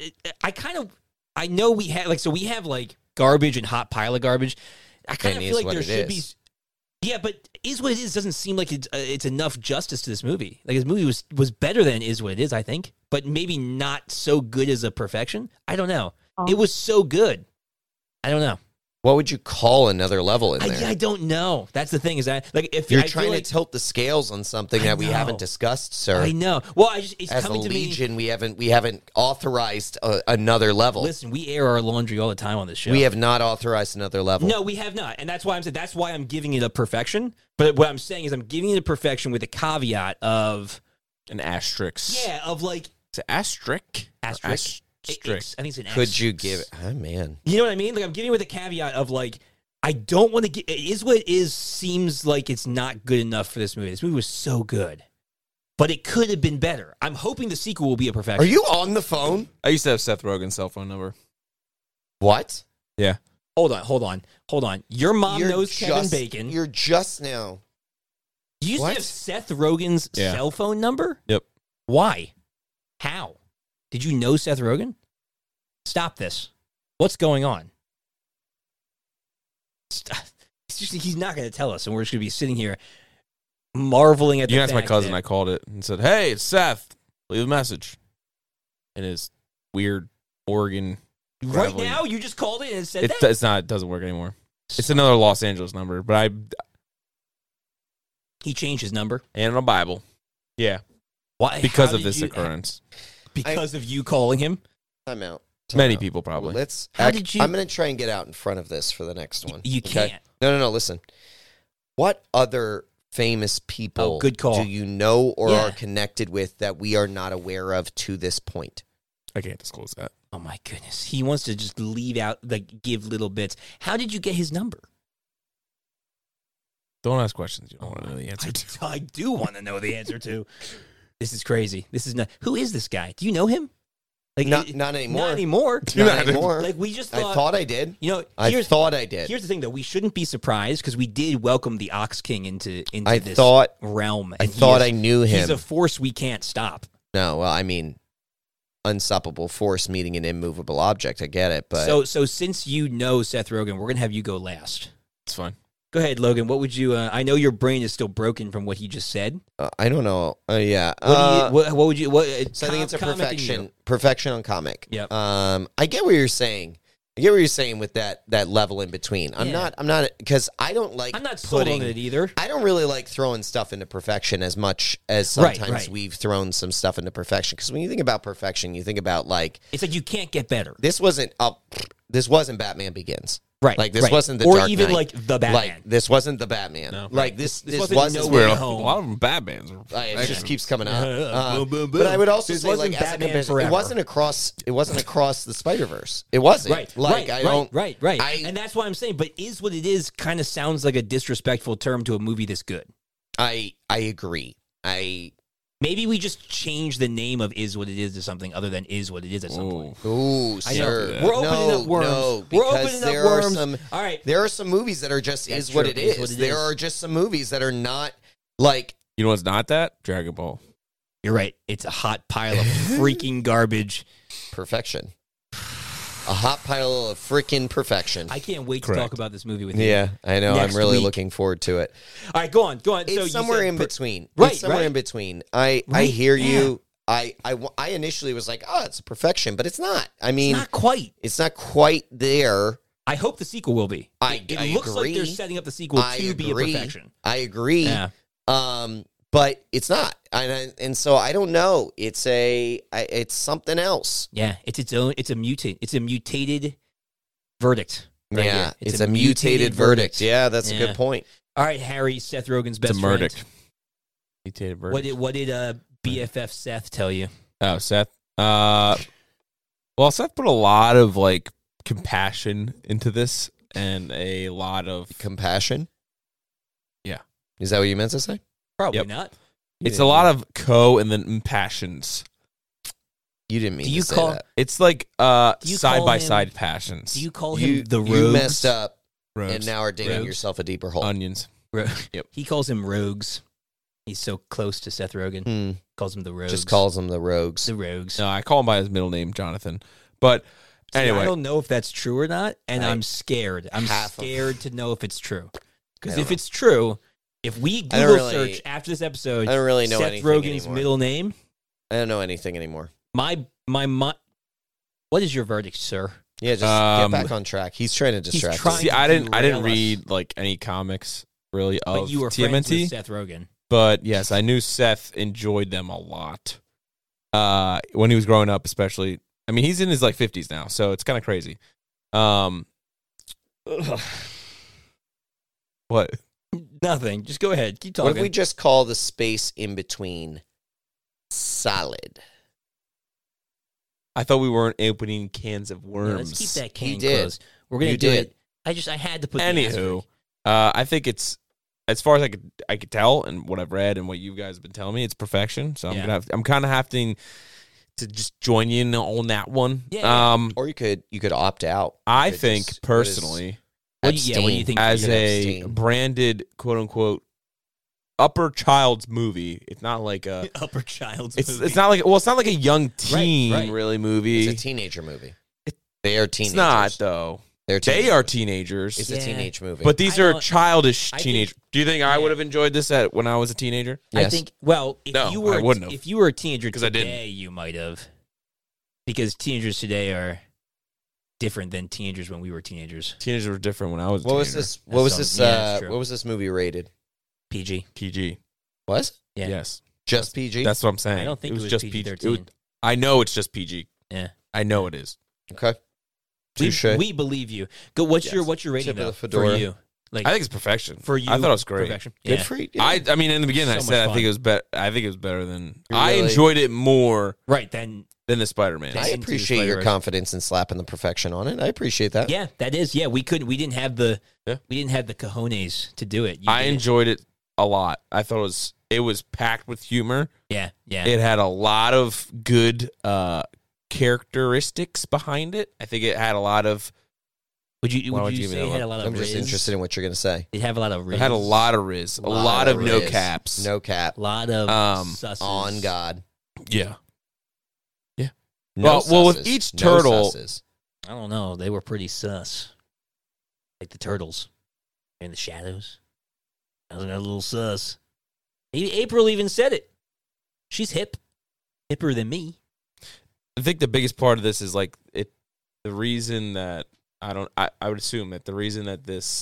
I know we have we have like garbage and hot pile of garbage. I kind of It feel is like there what it should be. is. Yeah, but Is What It Is doesn't seem like it's enough justice to this movie. Like this movie was better than Is What It Is, I think, but maybe not so good as a perfection. I don't know. It was so good. I don't know. What would you call another level in there? I don't know. That's the thing is that like if You're I feel trying like, to tilt the scales on something that we know. haven't discussed, sir. I know. Well, it's As a coming to me. Legion, we haven't authorized another level. Listen, we air our laundry all the time on this show. We have not authorized another level. No, we have not, and that's why that's why I'm giving it a perfection. But what I'm saying is I'm giving it a perfection with a caveat of An asterisk. of like It's an asterisk. asterisk. Asterisk. I think it's an Could you asterisk. give it? Oh, man. You know what I mean? Like I'm giving it with a caveat of like I don't want to get. It Is What It Is seems like it's not good enough for this movie. This movie was so good, but it could have been better. I'm hoping the sequel will be a perfection. Are you on the phone? I used to have Seth Rogen's cell phone number. What? Yeah. Hold on. Your mom knows Kevin Bacon. You're just now. You used to What? have Seth Rogen's Yeah. cell phone number? Yep. Why? How? Did you know Seth Rogen? Stop this. What's going on? Stop. He's not going to tell us, and we're just going to be sitting here marveling at You the can ask my fact cousin. that- I called it and said, "Hey, it's Seth. Leave a message." And his weird Oregon. Right gravelly- now, you just called it and said It, that? it's not. It doesn't work anymore. It's another Los Angeles number, but He changed his number. and a Bible. Yeah, Why? because How of did this you- occurrence. Because of you calling him? Time out. Many people probably. Let's. How did you- I'm going to try and get out in front of this for the next one. You okay? can't. No. Listen. What other famous people Oh, good call. do you know or Yeah. are connected with that we are not aware of to this point? I can't disclose that. Oh my goodness. He wants to just leave out, like, give little bits. How did you get his number? Don't ask questions you don't want to know the answer to. I do want to know the answer to. This is crazy. This is not. Who is this guy? Do you know him? Like Not anymore. Not anymore. Not anymore. Like we just I thought. thought I did. You know, I thought I did. Here's the thing, though. We shouldn't be surprised because we did welcome the Ox King into I this thought- realm. I and he thought is- I knew He's him. a force we can't stop. No, well, I mean, unstoppable force meeting an immovable object. I get it, but So since you know Seth Rogen, we're gonna have you go last. It's fine. Go ahead, Logan. What would you? I know your brain is still broken from what he just said. I don't know. Yeah. What would you? What? So I think it's a comic and you. perfection on comic. Yep. I get what you're saying. I get what you're saying with that level in between. I'm Yeah. not because I don't like I'm not sold putting on it either. I don't really like throwing stuff into perfection as much as Right, sometimes right. we've thrown some stuff into perfection. Because when you think about perfection, you think about like It's like you can't get better. this wasn't Batman Begins. Right. Like this right. wasn't the or Dark even Knight. like the Batman. Like this wasn't the Batman. No. Like this wasn't wasn't No Weird. Way A Home. lot of them bad bands. it just keeps coming up. Boom, boom, But I would also This say, wasn't like, as a Batman comparison, Forever. it wasn't across the Spider-Verse. It wasn't. Right, Like, right, I don't. right. And that's why I'm saying, but is what it is kind of sounds like a disrespectful term to a movie this good. I agree. Maybe we just change the name of Is What It Is to something other than Is What It Is at some point. Ooh, I know. sir. We're opening no, up worms. No, We're because opening up there are worms. some. All right. There are some movies that are just That's is what true. it Is is. what it There is. are just some movies that are not like. You know what's not that? Dragon Ball. You're right. It's a hot pile of freaking garbage. Perfection. A hot pile of freaking perfection. I can't wait to Correct. talk about this movie with you. Yeah, I know. Next I'm really week. looking forward to it. All right, go on. So It's you somewhere said in between. Right, It's somewhere right. in between. I Right, hear yeah. you. I initially was like, oh, it's a perfection, but it's not. I mean, It's not quite. it's not quite there. I hope the sequel will be. I It looks like they're agree. setting up the sequel I to be a agree. perfection. I agree. Yeah. But it's not. And so I don't know. It's something else. Yeah, it's a mutated verdict. right Yeah, here. it's a mutated verdict. Yeah, that's a Yeah. good point. All right, Harry, Seth Rogen's It's best a friend. verdict. Mutated verdict. What did BFF Seth tell you? Oh, Seth. Well, Seth put a lot of like compassion into this and a lot of. Compassion. Yeah. Is that what you meant to say? Probably Yep. not. It's a lot of and then impassions. You didn't mean Do you to say call- that. It's like you side call by him- side passions. Do you call him You the you rogues? messed up Rogues. and now are digging Rogues. yourself a deeper hole. Onions. Yep. He calls him rogues. He's so close to Seth Rogen. Hmm. Calls him the rogues. Just calls them the rogues. the rogues. No, I call him by his middle name, Jonathan. But See, anyway, I don't know if that's true or not, and I- I'm scared. I'm half of- scared to know if it's true. Because I don't if know. it's true, if we I don't Google really- search after this episode, I don't really know Seth anything Rogen's anymore. middle name, I don't know anything anymore. my what is your verdict, sir? Yeah, just Um, get back on track. He's trying to distract trying us. see, I didn't derail us. read like any comics really But of you were friends TMNT. with Seth Rogen. But yes, I knew Seth enjoyed them a lot when he was growing up, especially. I mean, he's in his like 50s now, so it's kind of crazy. What? Nothing. Just go ahead. Keep What talking. if we just call the space in between solid? I thought we weren't opening cans of Yeah, worms. let's keep that can You did. closed. We're gonna You do did. it. I had to put. the Anywho, asterisk. I think it's as far as I could tell, and what I've read and what you guys have been telling me, it's perfection. So Yeah. I'm kind of having to just join you in on that one. Yeah. Or you could opt out. I You could think just- personally, What do you think? as You could a abstain. branded quote unquote upper child's movie. It's not like a upper child's it's movie. it's not like a young teen right. really movie. It's a teenager movie. They are teenagers. It's not though. They are teenagers. It's a teenage movie. But these I are don't- childish I teenage. think- Do you think I would have enjoyed this when I was a teenager? Yes. I think. Well, if No, you were I wouldn't have. if you were a teenager 'Cause I didn't. today, you might have, because teenagers today are different than teenagers when we were teenagers. Teenagers were different when I was a What teenager. was this? That What was sounds- this? yeah, that's true. What was this movie rated? PG. PG. Was Yeah. Yes. just PG? That's what I'm saying. I don't think it was just PG-13. I know it's just PG. Yeah. I know it is. okay. We, Touche. we believe you. Go. What's your Yes. rating Tip of though the fedora. for you? Like I think it's perfection. for you, I thought it was great. Perfection. Good Yeah. for you. I mean, in the beginning, I So said much I think fun. it was better. I think it was better than I Really? enjoyed it more Right then. than the Spider-Man. I Into the appreciate your Spider-Verse. confidence in slapping the perfection on it. I appreciate that. Yeah, that is. Yeah, we couldn't. We didn't have the. Yeah. We didn't have the cojones to do it. You I did it. enjoyed it a lot. I thought it was packed with humor. Yeah. Yeah. It had a lot of good characteristics behind it. I think it had a lot of. Would you Why would would you you give me say that it had a look? lot of I'm just riz? interested in what you're going to say. It have a lot of riz. It had a lot of riz, a lot of no riz. caps. No cap. A lot of susses. On God. Yeah. No Well, with susses. each No turtle- susses. I don't know. They were pretty sus. Like the turtles in the shadows. That was a little sus. April even said it. She's hip. Hipper than me. I think the biggest part of this is like it. The reason that I would assume that the reason that this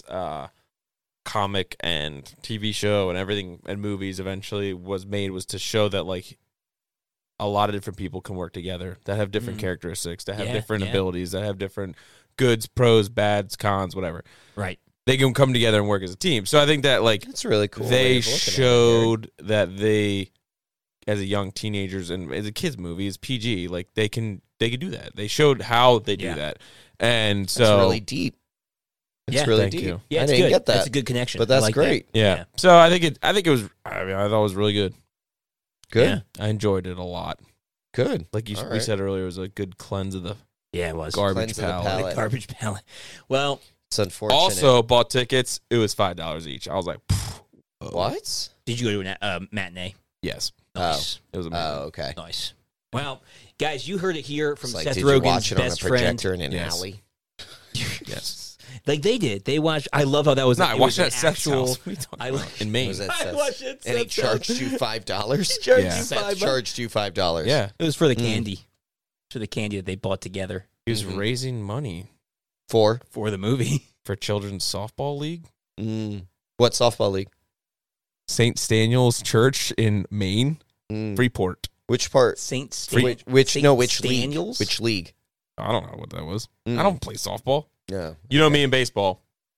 comic and TV show and everything and movies eventually was made was to show that like a lot of different people can work together that have different characteristics, that have Yeah, different yeah. abilities, that have different goods, pros, bads, cons, whatever. Right. They can come together and work as a team. So I think that like That's really cool. way they of looking at it, Eric. showed that they, as a young teenagers and as a kids movie, is PG. Like they can do that. They showed how they do Yeah. that, and That's so really deep. It's Yeah. really Thank deep. you. Yeah, I it's didn't good. get that. That's a good connection. But that's I like that. great. yeah. Yeah. So I think it was. I mean, I thought it was really good. Good. Yeah. I enjoyed it a lot. Good. Like All we right. said earlier, it was a good cleanse of the Yeah, it was. garbage Cleanse of the palette. palate. The garbage palette. Well, It's unfortunate. Also, bought tickets. It was $5 each. I was like, what? did you go to a matinee? yes, Nice. it was amazing. Oh, okay. Nice. Well, guys, you heard it here from It's like, Seth did you Rogen's watch it on a best friend. projector in an Yes. alley? Yes. Like they did. They watched. I love how that was. No, I it watched was that an Seth's actual. house. What are you talking I about? like- In Maine. Was that I Seth's? watched it. And he Seth's charged house. you $5. Charged Yeah. you Seth $5. charged you $5. Yeah, It was for the candy. For the candy that they bought together he was Mhm. raising money For for the movie. for Children's Softball League. what softball league? St. Staniel's Church in Maine, Mm. Freeport. Which part? Saint Stan- Which Saint which Staniels? league? Which league? I don't know what that was. Mm. I don't play softball. Yeah. You know me in baseball.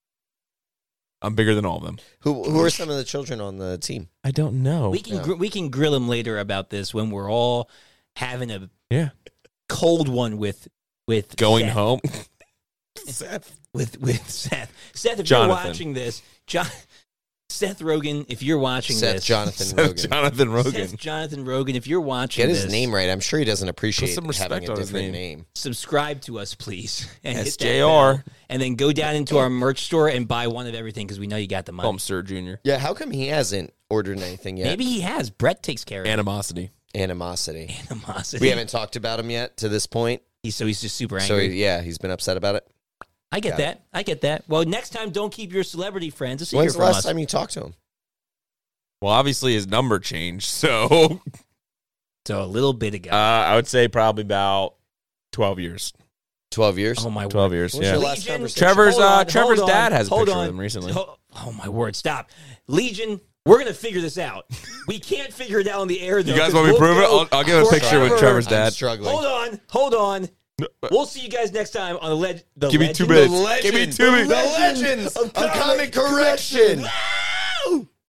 I'm bigger than all of them. Who are some of the children on the team? I don't know. We can Yeah. we can grill him later about this when we're all having a Yeah. cold one with Going Seth. home. with Seth. Seth, if Jonathan. you're watching this, Seth Rogen, if you're watching Seth this, Jonathan Seth Rogen. Jonathan Rogen. Seth Jonathan Rogen, if you're watching Get this, his name right. I'm sure he doesn't appreciate some respect having a on his different name. name. subscribe to us, please, and hit that SJR. bell, and then go down into our merch store and buy one of everything because we know you got the money. Call him Sir Junior. Yeah, how come he hasn't ordered anything yet? Maybe he has. Brett takes care of Animosity. Animosity. animosity. We haven't talked about him yet to this point. He's just super So angry. he's been upset about it. I get got that. I get that. Well, next time, don't keep your celebrity friends a secret When's the from last us. time you talked to him? Well, obviously his number changed, so So a little bit ago. I would say probably about 12 years. 12 years? Oh my 12 word. years, What was yeah. your last Legion- conversation? Trevor's Hold on, Trevor's hold dad on, has a hold picture on. of him recently. Oh my word! Stop, Legion. We're gonna figure this out. We can't figure it out on the air. Though, You guys 'cause want me to we'll prove it? go I'll give a picture with forever. Trevor's I'm dad. struggling. Hold on. We'll see you guys next time on the Give me 2 Legend- minutes. The Give me legend. 2 minutes. The legends of comic correction.